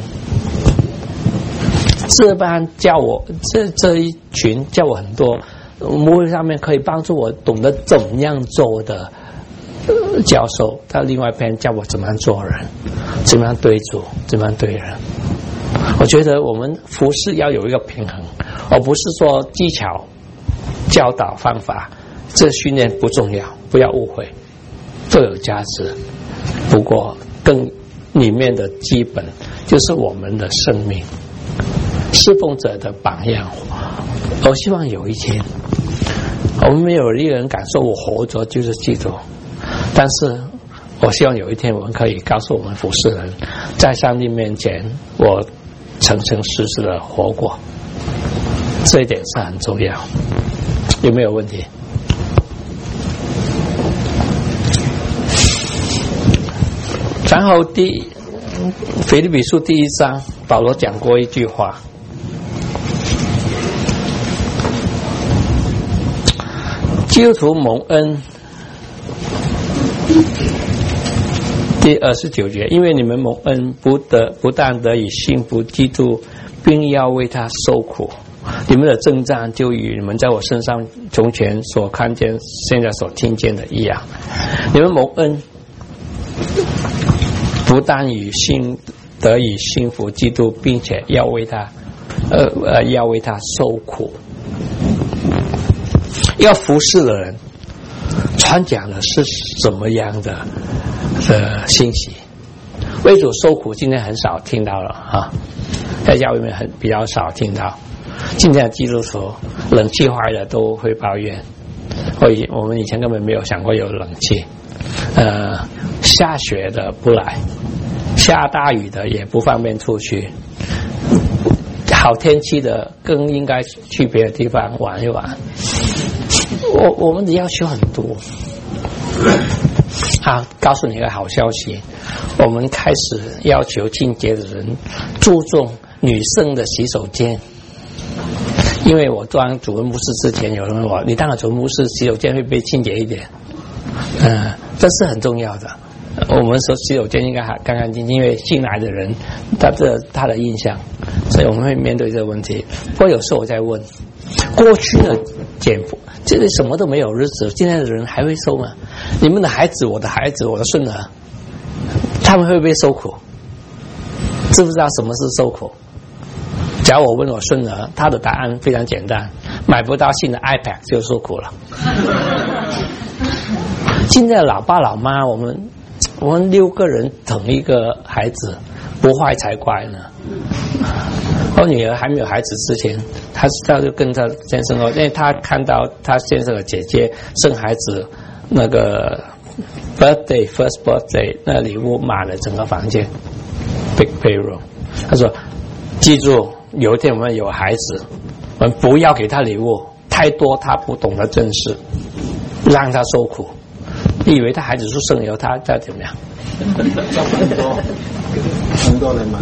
这班教我这这一群教我很多牧会上面可以帮助我懂得怎么样做的、呃、教授，他另外一边教我怎么样做人，怎么样对主，怎么样对人。我觉得我们服事要有一个平衡，而不是说技巧、教导方法，这训练不重要，不要误会，都有价值。不过更里面的基本就是我们的生命。侍奉者的榜样，我希望有一天，我们没有一个人感受我活着就是基督，但是我希望有一天我们可以告诉我们服侍人，在上帝面前，我诚诚实实的活过，这一点是很重要。有没有问题？然后第腓立比书第一章，保罗讲过一句话。基督徒蒙恩，第二十九节，因为你们蒙恩，不得不但得以信服基督，并要为他受苦。你们的征战就与你们在我身上从前所看见、现在所听见的一样。你们蒙恩，不但以信得以信服基督，并且要为他，呃呃，要为他受苦。要服侍的人传讲的是什么样的的信息？为主受苦，今天很少听到了啊，在教会里面很比较少听到。今天的基督徒冷气坏了都会抱怨，我以我们以前根本没有想过有冷气。呃，下雪的不来，下大雨的也不方便出去。好天气的更应该去别的地方玩一玩。我我们的要求很多， 啊，告诉你一个好消息，我们开始要求进阶的人注重女生的洗手间。因为我当主任牧师之前，有人问我，你当了主任牧师，洗手间会不会清洁一点？嗯、呃，这是很重要的。我们说洗手间应该还干干净净，因为新来的人，他的他的印象，所以我们会面对这个问题。不过有时候我在问，过去的简谱，这里什么都没有日子，现在的人还会收吗？你们的孩子，我的孩子，我的孙儿，他们会不会受苦？知不知道什么是受苦？假如我问我孙儿，他的答案非常简单，买不到新的 iPad 就受苦了。现在老爸老妈，我们我们六个人疼一个孩子，不坏才怪呢。我女儿还没有孩子之前，她她就跟她先生说，因为她看到她先生的姐姐生孩子，那个 birthday first birthday 那礼物满了整个房间 ，big payroll。她说，记住。有一天我们有孩子，我们不要给他礼物太多，他不懂得珍视，让他受苦。你以为他孩子出生以后，他他怎么样？ 很多很多人嘛。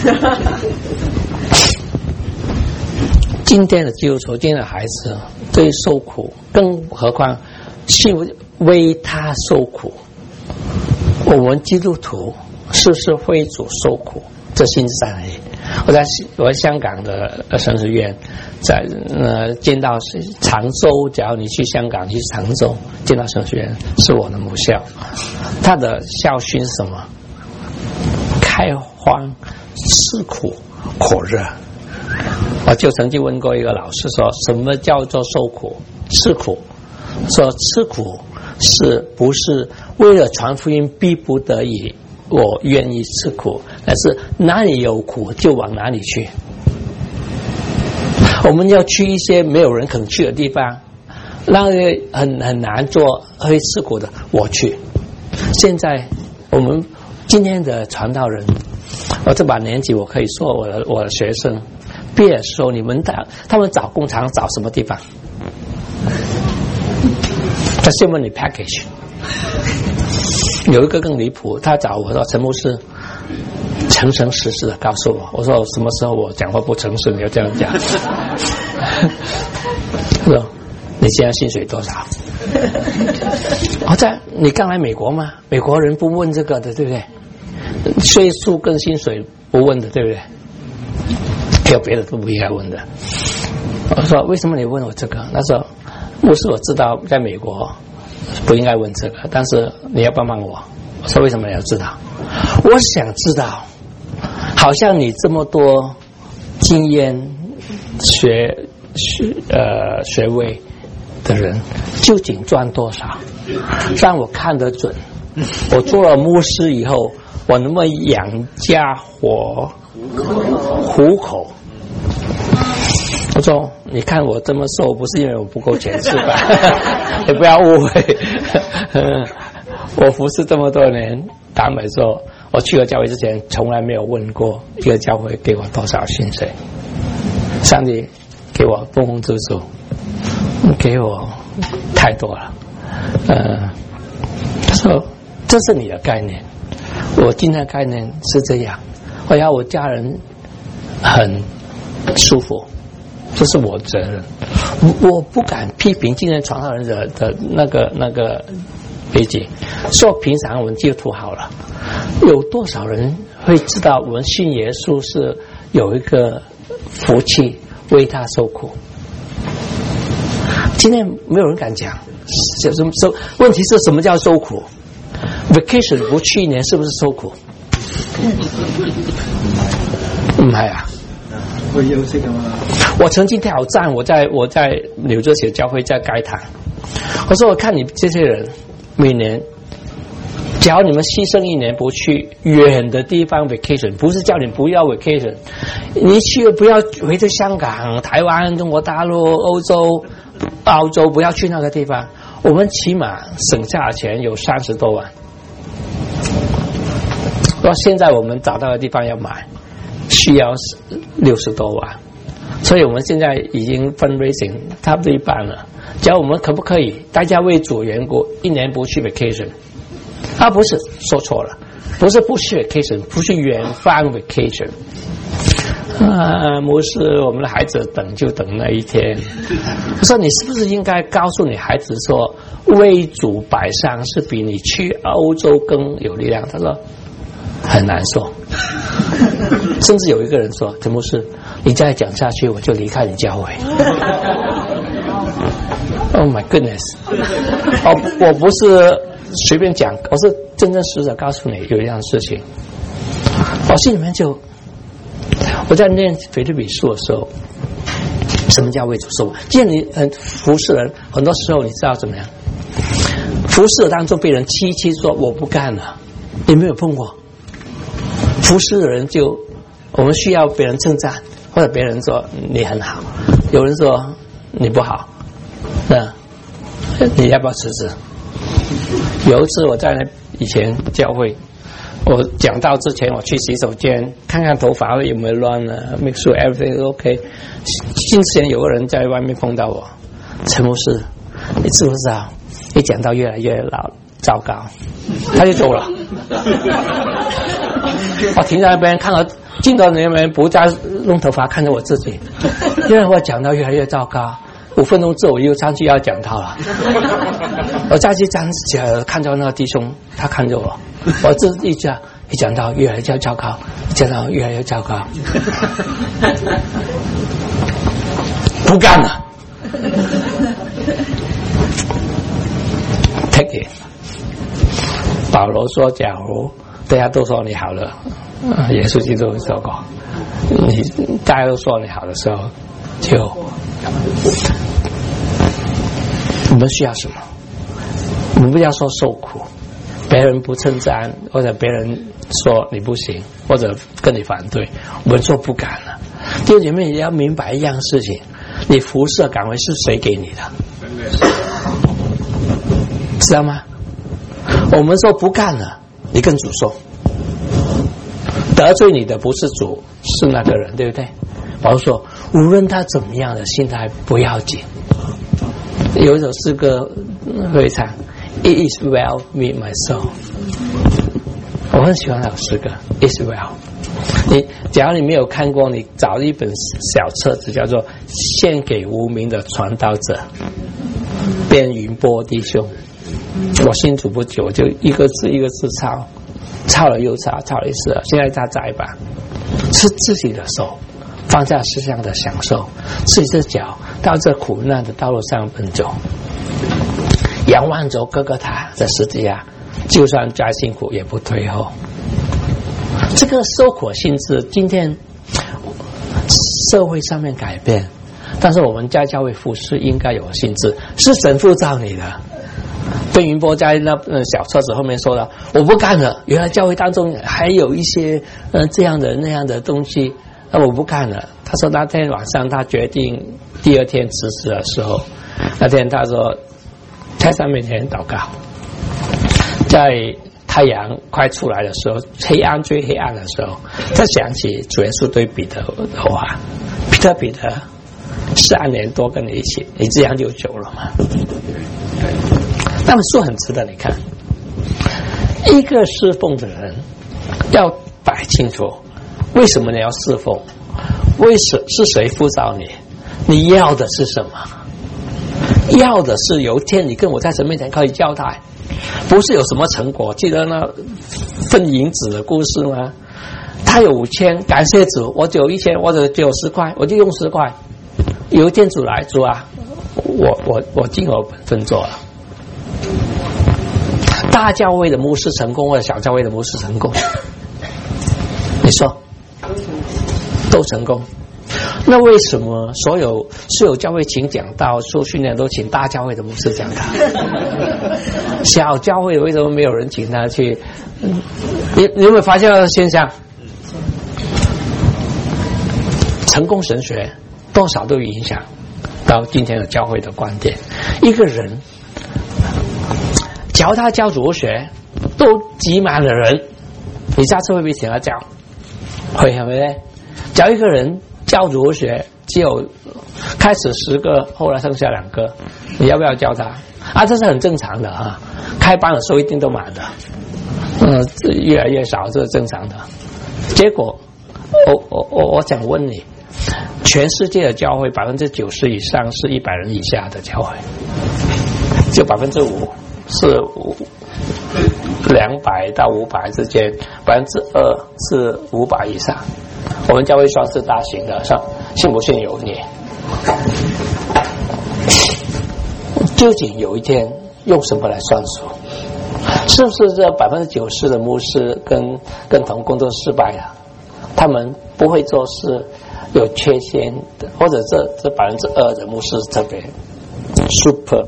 今天的基督徒，今天的孩子对受苦，更何况是为他受苦。我们基督徒是不是为主受苦？这心在哪里？我在我在香港的神学院，在呃见到常州，假如你去香港去常州见到神学院，是我的母校，他的校训是什么？开荒、吃苦、火热。我就曾经问过一个老师说，什么叫做受苦？吃苦，说吃苦是不是为了传福音逼不得已？我愿意吃苦，但是哪里有苦就往哪里去。我们要去一些没有人肯去的地方，那个很很难做，会吃苦的，我去。现在我们今天的传道人，我这把年纪，我可以说我的我的学生毕业的时候，你们打他们找工厂找什么地方？他先问你 package。有一个更离谱，他找我说陈牧师诚诚实实的告诉我，我说什么时候我讲话不诚实你要这样讲。他说你现在薪水多少？我在你刚来美国吗？美国人不问这个的，对不对？岁数跟薪水不问的，对不对？还有别的都不应该问的。我说为什么你问我这个？他说牧师我知道在美国不应该问这个，但是你要帮帮我。我说为什么你要知道？我想知道，好像你这么多经验、学学呃学位的人，究竟赚多少，让我看得准。我做了牧师以后，我能不能养家活糊口？我说你看我这么瘦，不是因为我不够钱吃吧？也不要误会。我服侍这么多年，打美之后，我去了教会之前，从来没有问过一个教会给我多少薪水。上帝给我丰丰足足，给我太多了。呃，他说这是你的概念，我今天的概念是这样，我要我家人很舒服。这是我责任，我不敢批评今天传道人的的那个那个背景。说平常我们基督徒好了，有多少人会知道我们信耶稣是有一个福气为他受苦？今天没有人敢讲。什么受？问题是什么叫受苦 ？vacation 不去一年是不是受苦？唔係啊。 會休息㗎嘛？ 我曾經挑戰，我在我在紐約小教會在街堂，我說我看你這些人每年，假如你們犧牲一年不去遠的地方 vacation， 不是叫你不要 vacation， 你去了不要回到香港、台灣、中國大陸、歐洲、澳洲，不要去那個地方，我們起碼省下的錢有三十多萬。說現在我們找到的地方要買。需要六十多万，所以我们现在已经 fundraising 差不多一半了。只要我们可不可以大家为主缘故，一年不去 vacation， 啊，不是说错了，不是不是 vacation， 不是远方 vacation。啊，牧师，我们的孩子等就等那一天。我说你是不是应该告诉你孩子说，为主摆上是比你去欧洲更有力量？他说很难说，甚至有一个人说，陈牧师，你再讲下去我就离开你教会。Oh my goodness！ 哦，我不是随便讲，我是真真实实告诉你有一样事情。我心里面就，我在念腓立比书的时候，什么叫为主受？既然你很服侍人，很多时候你知道怎么样？服侍当中被人欺欺说我不干了，你没有碰过？服侍的人就，我们需要别人称赞，或者别人说你很好，有人说你不好，那你要不要辞职？有一次我在那以前教会，我讲到之前我去洗手间看看头发有没有乱了 ，make sure everything is OK。之前有个人在外面碰到我，陈牧师，你知不知道？一讲到越来越老糟糕，他就走了。我停在那边看到镜头里面不再弄头发，看着我自己，因为我讲到越来越糟糕。五分钟之后我又上去要讲到了，我再去站起来看到那个弟兄，他看着我，我这一讲一讲到越来越糟糕，一讲到越来越糟糕，不干了。Take it。保罗说：“假如大家都说你好了，耶稣基督说过，你大家都说你好的时候，就我们需要什么？我们不要说受苦，别人不称赞，或者别人说你不行，或者跟你反对，我们说不敢了。弟兄姐妹也要明白一样事情：你服侍的岗位是谁给你的？知道吗？我们说不干了，你跟主说，得罪你的不是主，是那个人，对不对？保罗说，无论他怎么样的心态不要紧。有一首诗歌会唱 It is well with my soul， 我很喜欢那首诗歌 It is well。 你假如你没有看过，你找一本小册子叫做《献给无名的传道者》，边云波弟兄。我信主不久，就一个字一个字抄，抄了又抄，抄了一次了，现在他再版，是自己的手放下世上的享受，自己的脚到这苦难的道路上奔走，仰望着哥哥他的十字架，就算再辛苦也不退后。这个受苦性质今天社会上面改变，但是我们在教会服侍应该有性质，是神父造你的。邓云波在那小册子后面说了，我不干了，原来教会当中还有一些呃这样的那样的东西，那我不干了。他说那天晚上他决定第二天辞职的时候，那天他说在上面前祷告，在太阳快出来的时候，黑暗最黑暗的时候，他想起主耶稣对彼得的话，彼得彼得三年多跟你一起，你这样就走了嘛。那么说很值得你看，一个侍奉的人要摆清楚，为什么你要侍奉？为什是谁呼召你？你要的是什么？要的是有一天你跟我在神面前可以交代，不是有什么成果。记得那分银子的故事吗？他有五千，感谢主，我只有一千，我只有十块，我就用十块。有一天主来，主啊，我我我尽我本分做了。大教会的牧师成功，或者小教会的牧师成功，你说都成功。那为什么所有所有教会请讲道、受训练都请大教会的牧师讲道？小教会为什么没有人请他去？你你有没有发现到现象？成功神学多少都有影响到今天的教会的观点。一个人教他教主学都挤满了人，你下次会不会请他教？会，对不对？教一个人教主学只有开始十个，后来剩下两个，你要不要教他？啊，这是很正常的啊，开班的时候一定都满的，嗯，越来越少，这是正常的。结果，我我我我想问你，全世界的教会百分之九十以上是一百人以下的教会，就百分之五是五两百到五百之间，百分之二是五百以上。我们教会算是大型的，上信不信由你。究竟有一天用什么来算数？是不是这百分之九十的牧师跟跟同工都失败了？他们不会做事，有缺陷的，或者这这百分之二的牧师特别 super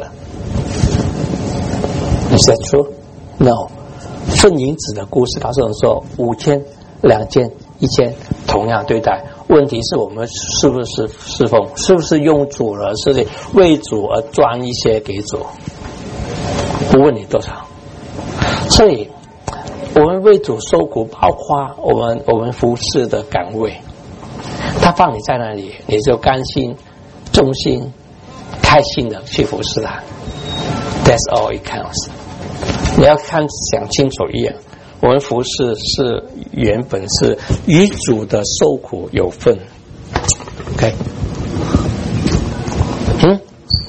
pastor。Is that true? No。顺银子的故事告诉我们说，五千、两千、一千同样对待。问题是我们是不是侍奉，是不是用主而是为主而专一些给主？不问你多少。所以我们为主受苦，包括我们我们服侍的岗位，他放你在那里，你就甘心、忠心、开心的去服侍他。That's all it counts。你要看想清楚一样，我们服侍是原本是与主的受苦有份。OK， 嗯，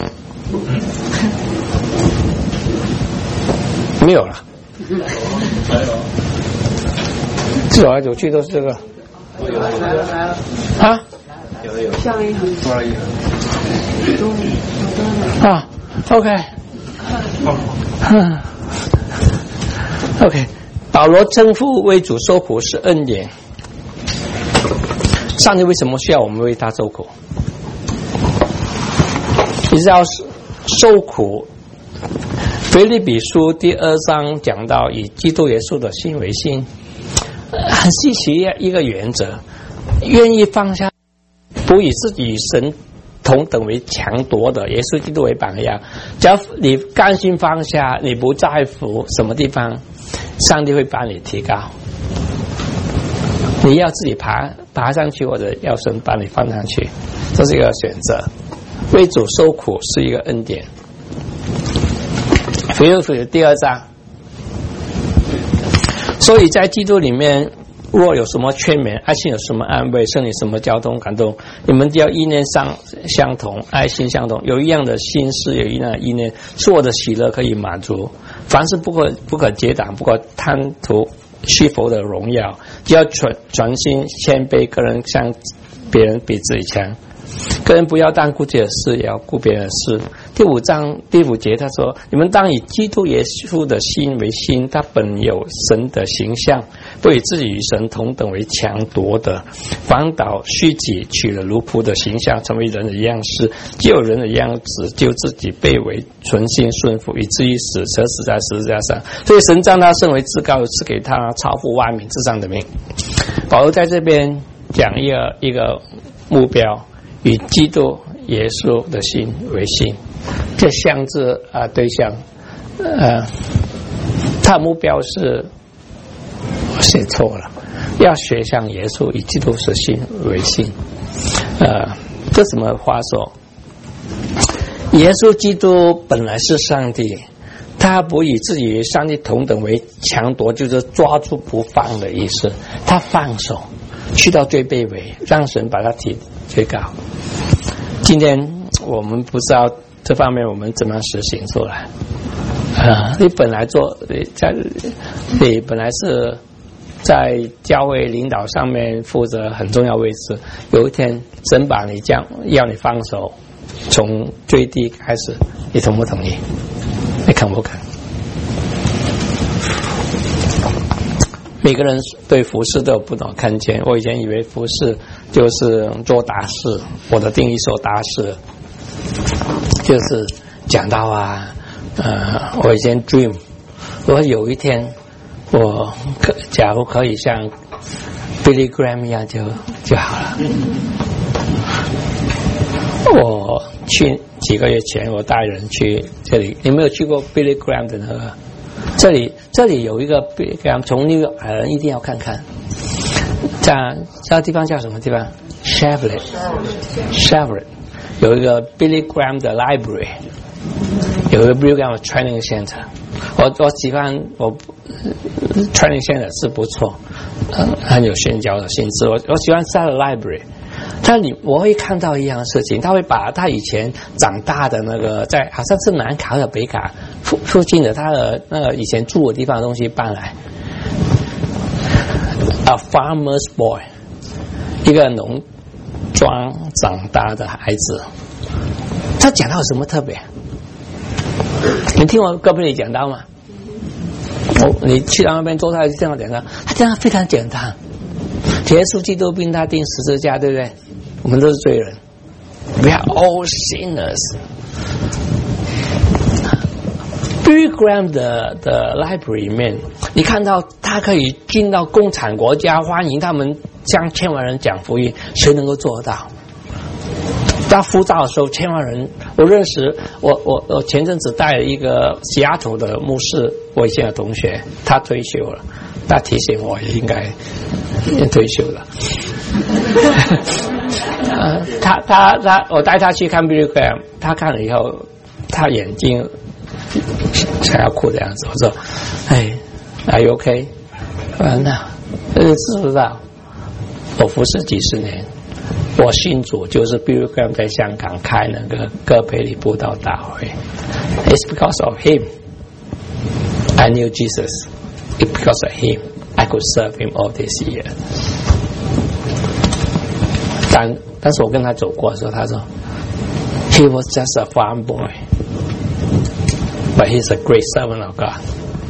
没有了。走来走去都是这个。啊？ 有有。像一很多一个。啊 ，OK。嗯 ，OK。保罗征服为主受苦是恩典。上帝为什么需要我们为他受苦？你知道受苦。腓立比书第二章讲到以基督耶稣的心为心，很稀奇一个原则，愿意放下，不以自己与神同等为强夺的，耶稣基督为榜样。只要你甘心放下，你不在乎什么地方，上帝会把你提高。你要自己爬爬上去，或者要神把你放上去，这是一个选择。为主受苦是一个恩典。腓立比第二章，所以在基督里面，若有什么劝勉，爱心有什么安慰，圣灵什么交通感动，你们只要意念上相同，爱心相同，有一样的心思，有一样的意念，是我的喜乐可以满足。凡事不可不可结党，不可贪图虚浮的荣耀，只要全全心谦卑，个人向别人比自己强。个人不要单顾自己的事，也要顾别人的事。第五章第五节他说：你们当以基督耶稣的心为心，他本有神的形象，不以自己与神同等为强夺的，反倒虚己，取了奴仆的形象，成为人的样式。既有人的样子，就自己卑微，存心顺服，以至于死，且死在十字架上。所以神将他升为至高，赐给他超乎万民之上的名。保罗在这边讲一个一个目标。以基督耶稣的心为心，这象征啊对象，呃，他的目标是我写错了，要学像耶稣，以基督的心为心。呃，这怎么话说？耶稣基督本来是上帝，他不以自己与上帝同等为强夺，就是抓住不放的意思。他放手，去到最卑微，让神把他提最高。今天我们不知道这方面我们怎么样实行出来啊？你本来做你在你本来是在教会领导上面负责很重要位置，有一天神把你将要你放手，从最低开始，你同不同意？你肯不肯？每个人对服事都有不同看见。我以前以为服事就是做大事，我的定义说大事就是讲到啊，呃，我以前 dream， 我有一天我可假如可以像 Billy Graham 一样就就好了。我去几个月前，我带人去这里，你没有去过 Billy Graham 的那个？这里这里有一个 Billy Graham， 从纽约来人一定要看看。在这个地方叫什么地方 ？Chevrolet，Chevrolet， 有一个 Billy Graham 的 library， 有一个 Billy Graham 的 training center。我我喜欢我 training center 是不错，嗯，很有宣教的性质。我我喜欢他的 library。他里我会看到一样事情，他会把他以前长大的那个在好像是南卡和北卡附附近的他的那个以前住的地方的东西搬来。A farmer's boy， 一个农庄长大的孩子，他讲到有什么特别？你听我哥不里讲到吗？哦，你去到那边做他就这样讲到，他这样非常简单。耶稣基督并他钉十字架，对不对？我们都是罪人 ，We are all sinners。Billy Graham 的的 library 里面，你看到他可以进到共产国家，欢迎他们向千万人讲福音，谁能够做得到？他浮躁的时候，千万人，我认识我我我前阵子带了一个西雅图的牧师，我以前的同学，他退休了，他提醒我也应该退休了。呃、他他他，我带他去看 Billy Graham， 他看了以后，他眼睛想要哭的样子。我说：“哎 ，Are you okay？” 完了，呃，知不知道？我服侍几十年。我信主就是 Billy Graham 在香港开那个哥培里布道大会 ，It's because of him I knew Jesus. It's because of him I could serve him all this year. 但但是我跟他走过的时候，他说 He was just a farm boy, but he's a great servant of God.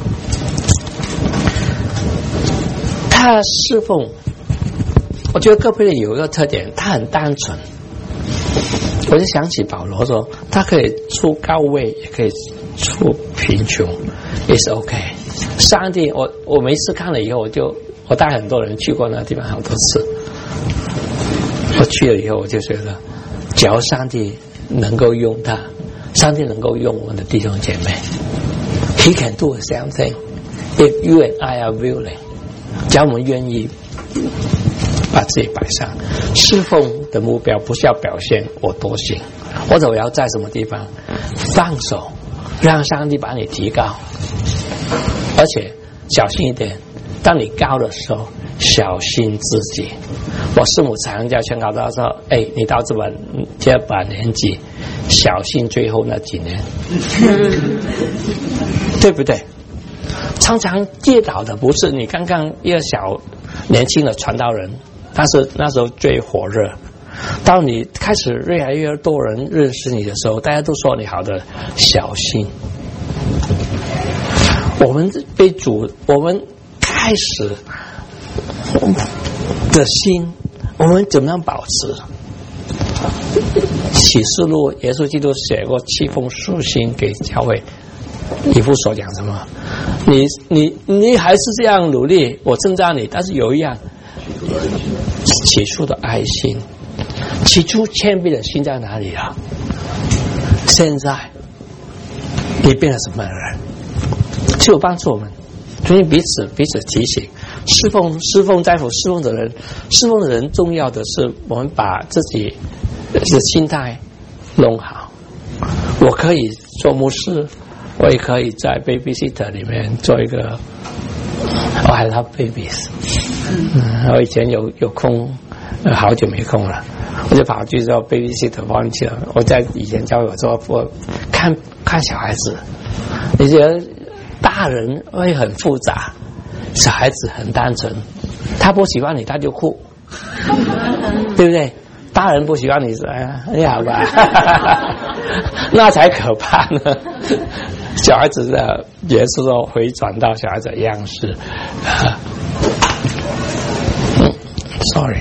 他侍奉。我觉得哥培里有一个特点，他很单纯。我就想起保罗说，他可以出高位，也可以出贫穷 ，is OK。上帝，我我每一次看了以后，我就我带很多人去过那个地方好多次。我去了以后，我就觉得，只要上帝能够用他，上帝能够用我们的弟兄姐妹 ，He can do the same thing if you and I are willing。只要我们愿意。把自己摆上，侍奉的目标不是要表现我多行，或者我要在什么地方放手，让上帝把你提高。而且小心一点，当你高的时候，小心自己。我师母常常叫劝告他说：“哎，你到这把这把年纪，小心最后那几年，对不对？”常常跌倒的不是你刚刚一个小年轻的传道人。但是那时候最火热，当你开始越来越多人认识你的时候，大家都说你好的，小心。我们被主，我们开始的心，我们怎么样保持？启示录，耶稣基督写过七封书信给教会，以弗所讲什么？你你你还是这样努力，我称赞你，但是有一样。起初的爱心，起初谦卑的心在哪里啊？现在你变成什么人？只有帮助我们，所以彼此彼此提醒，侍奉侍奉在乎侍奉的人，侍奉的人重要的是我们把自己的心态弄好。我可以做牧师，我也可以在 babysitter 里面做一个。我还 love babies。嗯，我以前有有空，呃，好久没空了，我就跑去做 babysitter 帮去了。我在以前教我说，我看看小孩子，你觉得大人会很复杂，小孩子很单纯，他不喜欢你他就哭，对不对？大人不喜欢你说，哎呀，你好吧，那才可怕呢。小孩子的也是说回转到小孩子的样式。嗯 ，sorry。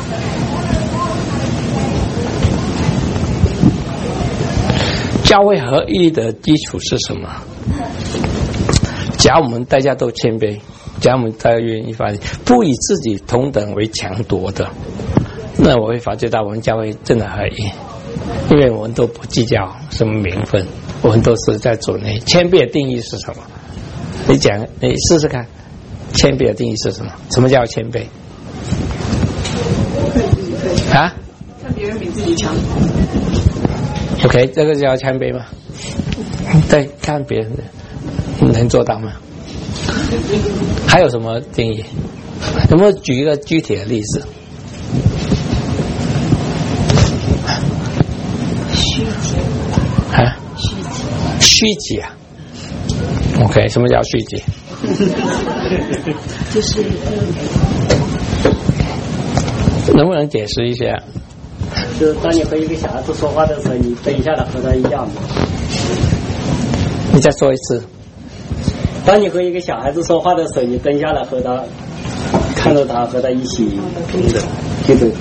教会合一的基础是什么？只要我们大家都谦卑，只要我们大家愿意发现，不以自己同等为强夺的，那我会发觉到我们教会真的合一，因为我们都不计较什么名分。我们都是在主内。谦卑的定义是什么？你讲，你试试看，谦卑的定义是什么？什么叫谦卑？啊？ 看别人比自己强。 OK， 这个叫谦卑吗？对，看别人的，你能做到吗？还有什么定义？有没有举一个具体的例子？ 虚己啊？ 虚己。 虚己啊 ？OK， 什么叫虚己？ 就是能不能解释一下？ 就是当你和一个小孩子说话的时候，你蹲下来和他一样吗？ 你再说一次。 当你和一个小孩子说话的时候，你蹲下来和他，看着他和他一起平等平等。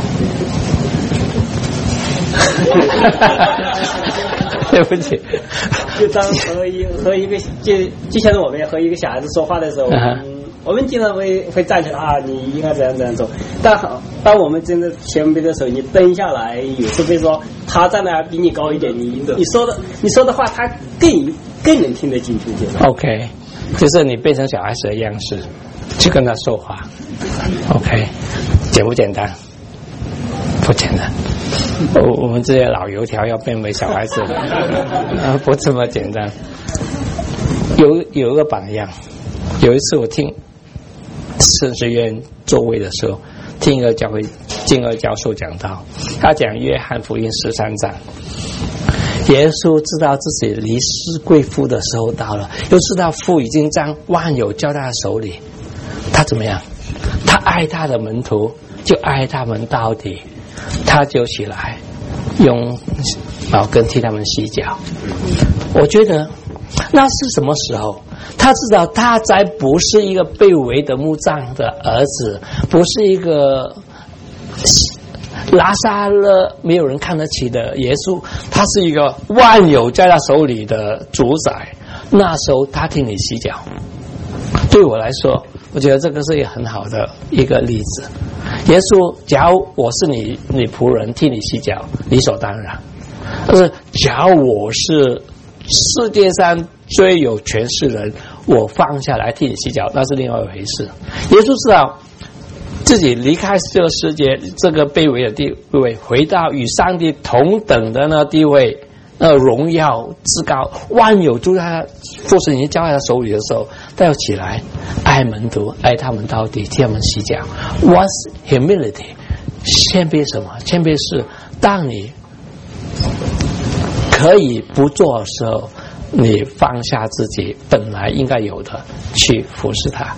对不起。 就当和一和一个就就像我们和一个小孩子说话的时候，嗯，我们经常会会站起来啊，你应该这样这样做。但好，当我们真的谦卑的时候，你蹲下来，有时会说他站的比你高一点，你你说的你说的话，他更更能听得进去。就 OK， 就是你变成小孩子的样式去跟他说话。OK， 简不简单？不简单。我我们这些老油条要变为小孩子，啊，不这么简单。有有一个榜样，有一次我听神学院座位的时候，听一个教会敬二教授讲到，他讲约翰福音十三章，耶稣知道自己离世贵妇的时候到了，又知道父已经将万有交在他手里，他怎么样？他爱他的门徒，就爱他们到底。他就起来用毛巾替他们洗脚。我觉得那是什么时候？他知道他才不是一个被围的木匠的儿子，不是一个拉撒勒没有人看得起的耶稣，他是一个万有在他手里的主宰。那时候他替你洗脚，对我来说，我觉得这个是一个很好的一个例子。耶稣，假如我是你你仆人替你洗脚，理所当然。但是假如我是世界上最有权势的人，我放下来替你洗脚，那是另外一回事。耶稣知道自己离开这个世界这个卑微的地位，回到与上帝同等的那地位，那荣耀至高，万有就在他父神已经交在他手里的时候，他要起来爱门徒，爱他们到底，替他们洗脚。What's humility？ 谦卑什么？谦卑是当你可以不做的时候，你放下自己本来应该有的，去服侍他。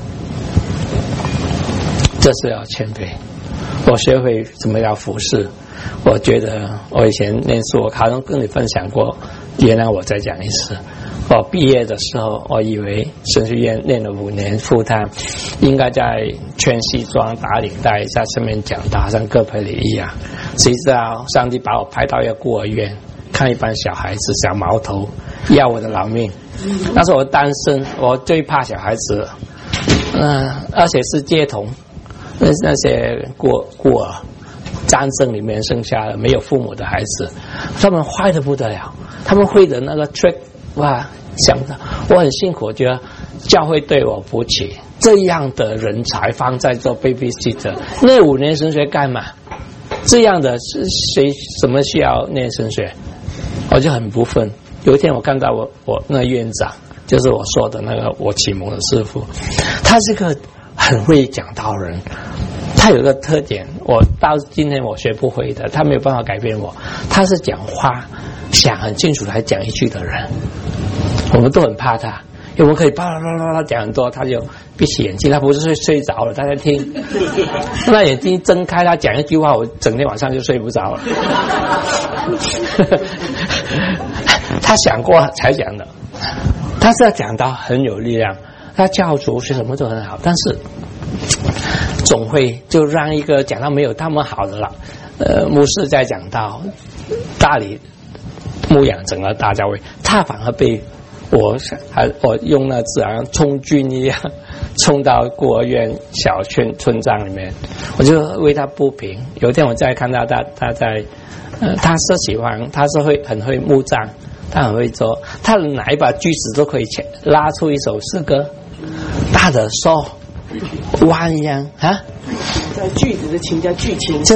这是要谦卑。我学会怎么样服侍。我觉得我以前念书，我好像跟你分享过，原来我再讲一次。我毕业的时候，我以为神学院念了五年full time，应该在穿西装打领带在上面讲道，像戈培里一样。谁知道上帝把我派到一个孤儿院，看一帮小孩子小毛头，要我的老命。那时候我单身，我最怕小孩子，嗯、呃，而且是街童，那那些孤孤儿。战争里面剩下的没有父母的孩子，他们坏得不得了，他们会的那个 trick， 哇，想的我很辛苦，我觉得教会对我不起，这样的人才放在做 babysitter， 那五年神学干嘛？这样的是谁怎么需要念神学？我就很不忿。有一天我看到我我那院长，就是我说的那个我启蒙的师父，他是个很会讲道人。他有个特点，我到今天我学不会的，他没有办法改变我。他是讲话想很清楚才讲一句的人，我们都很怕他，因为我们可以啪啦啪啦啪啦讲很多，他就闭起眼睛，他不是睡睡着了，他在听。那眼睛睁开，他讲一句话，我整天晚上就睡不着了。他想过才讲的，他是要讲到很有力量，他教主学什么都很好，但是总会就让一个讲到没有他们好的了，呃，牧师在讲到大理牧养整个大教会，他反而被我还我用那字好像充军一样，冲到孤儿院小村村庄里面，我就为他不平。有一天我再看到他，他在，呃，他是喜欢，他是会很会木匠，他很会做，他的哪一把锯子都可以拉出一首诗歌，大的说。弯样啊， 在句子的情叫剧情， 真的、啊，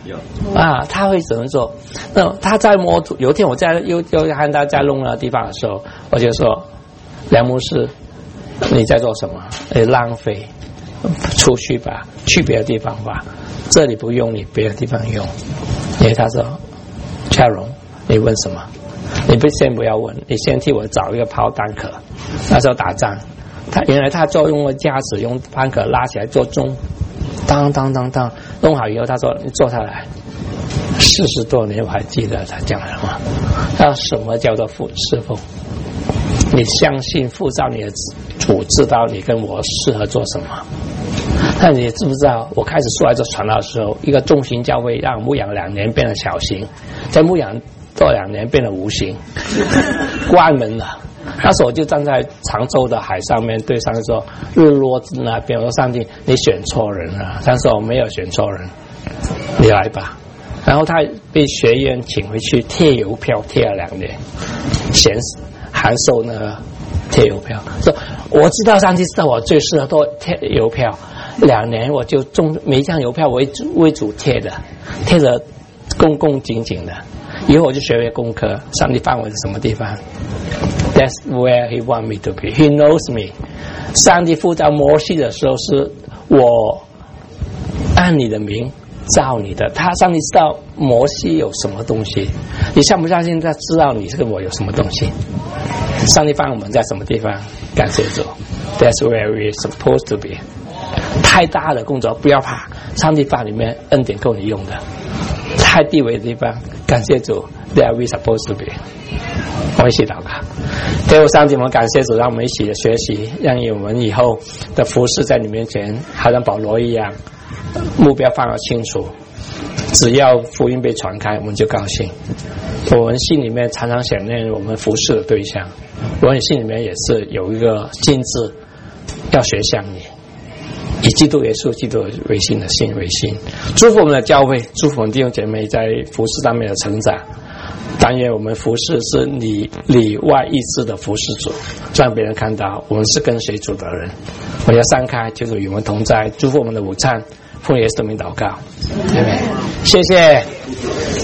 啊，他会怎么做？那他在摸土。有一天我在又又看他在弄的地方的时候，我就说：“梁牧师，你在做什么？你浪费，出去吧，去别的地方吧，这里不用你，别的地方用。”因为他说：“嘉荣，你问什么？你不先不要问，你先替我找一个炮弹壳。”那时候打仗，他原来他就用架子用弹壳拉起来做钟。当当当当，弄好以后，他说：“你坐下来。”四十多年我还记得他讲的话。他说：“什么叫做父师父？你相信父造你的主知道你跟我适合做什么？那你知不知道？我开始出来做传道的时候，一个中型教会让牧养两年变成小型，在牧养多两年变成无形，关门了。”那时候我就站在常州的海上面，对上帝说：“日落那边，我说上帝，你选错人了。”他说：“我没有选错人，你来吧。”然后他被学院请回去贴邮票，贴了两年，闲函授那个贴邮票。说我知道上帝知道我最适合做贴邮票，两年我就中每一张邮票为主为主贴的，贴得恭恭敬敬的。以后我就学会功课，上帝放我在什么地方。That's where he want me to be. He knows me. 上帝呼召摩西的时候，是我按你的名造你的。他上帝知道摩西有什么东西，你相不相信他知道你这个我有什么东西？上帝放我们在什么地方？感谢主。That's where we supposed to be. 太大的工作不要怕，上帝放里面恩典够你用的。太低微的地方，感谢主。There we supposed to be. 我们一起祷告。最后上帝，我们感谢主，让我们一起的学习，让我们以后的服事在你面前，好像保罗一样，目标放得清楚。只要福音被传开，我们就高兴。我们心里面常常想念我们服事的对象，我们心里面也是有一个心志，要学像你，以基督耶稣基督为心的心为心。祝福我们的教会，祝福我们弟兄姐妹在服事上面的成长。但愿我们服事是里里外一致的服事主，让别人看到我们是跟随主的人。我要散开，就是与我们同在，祝福我们的午餐，奉耶稣的名祷告，谢谢。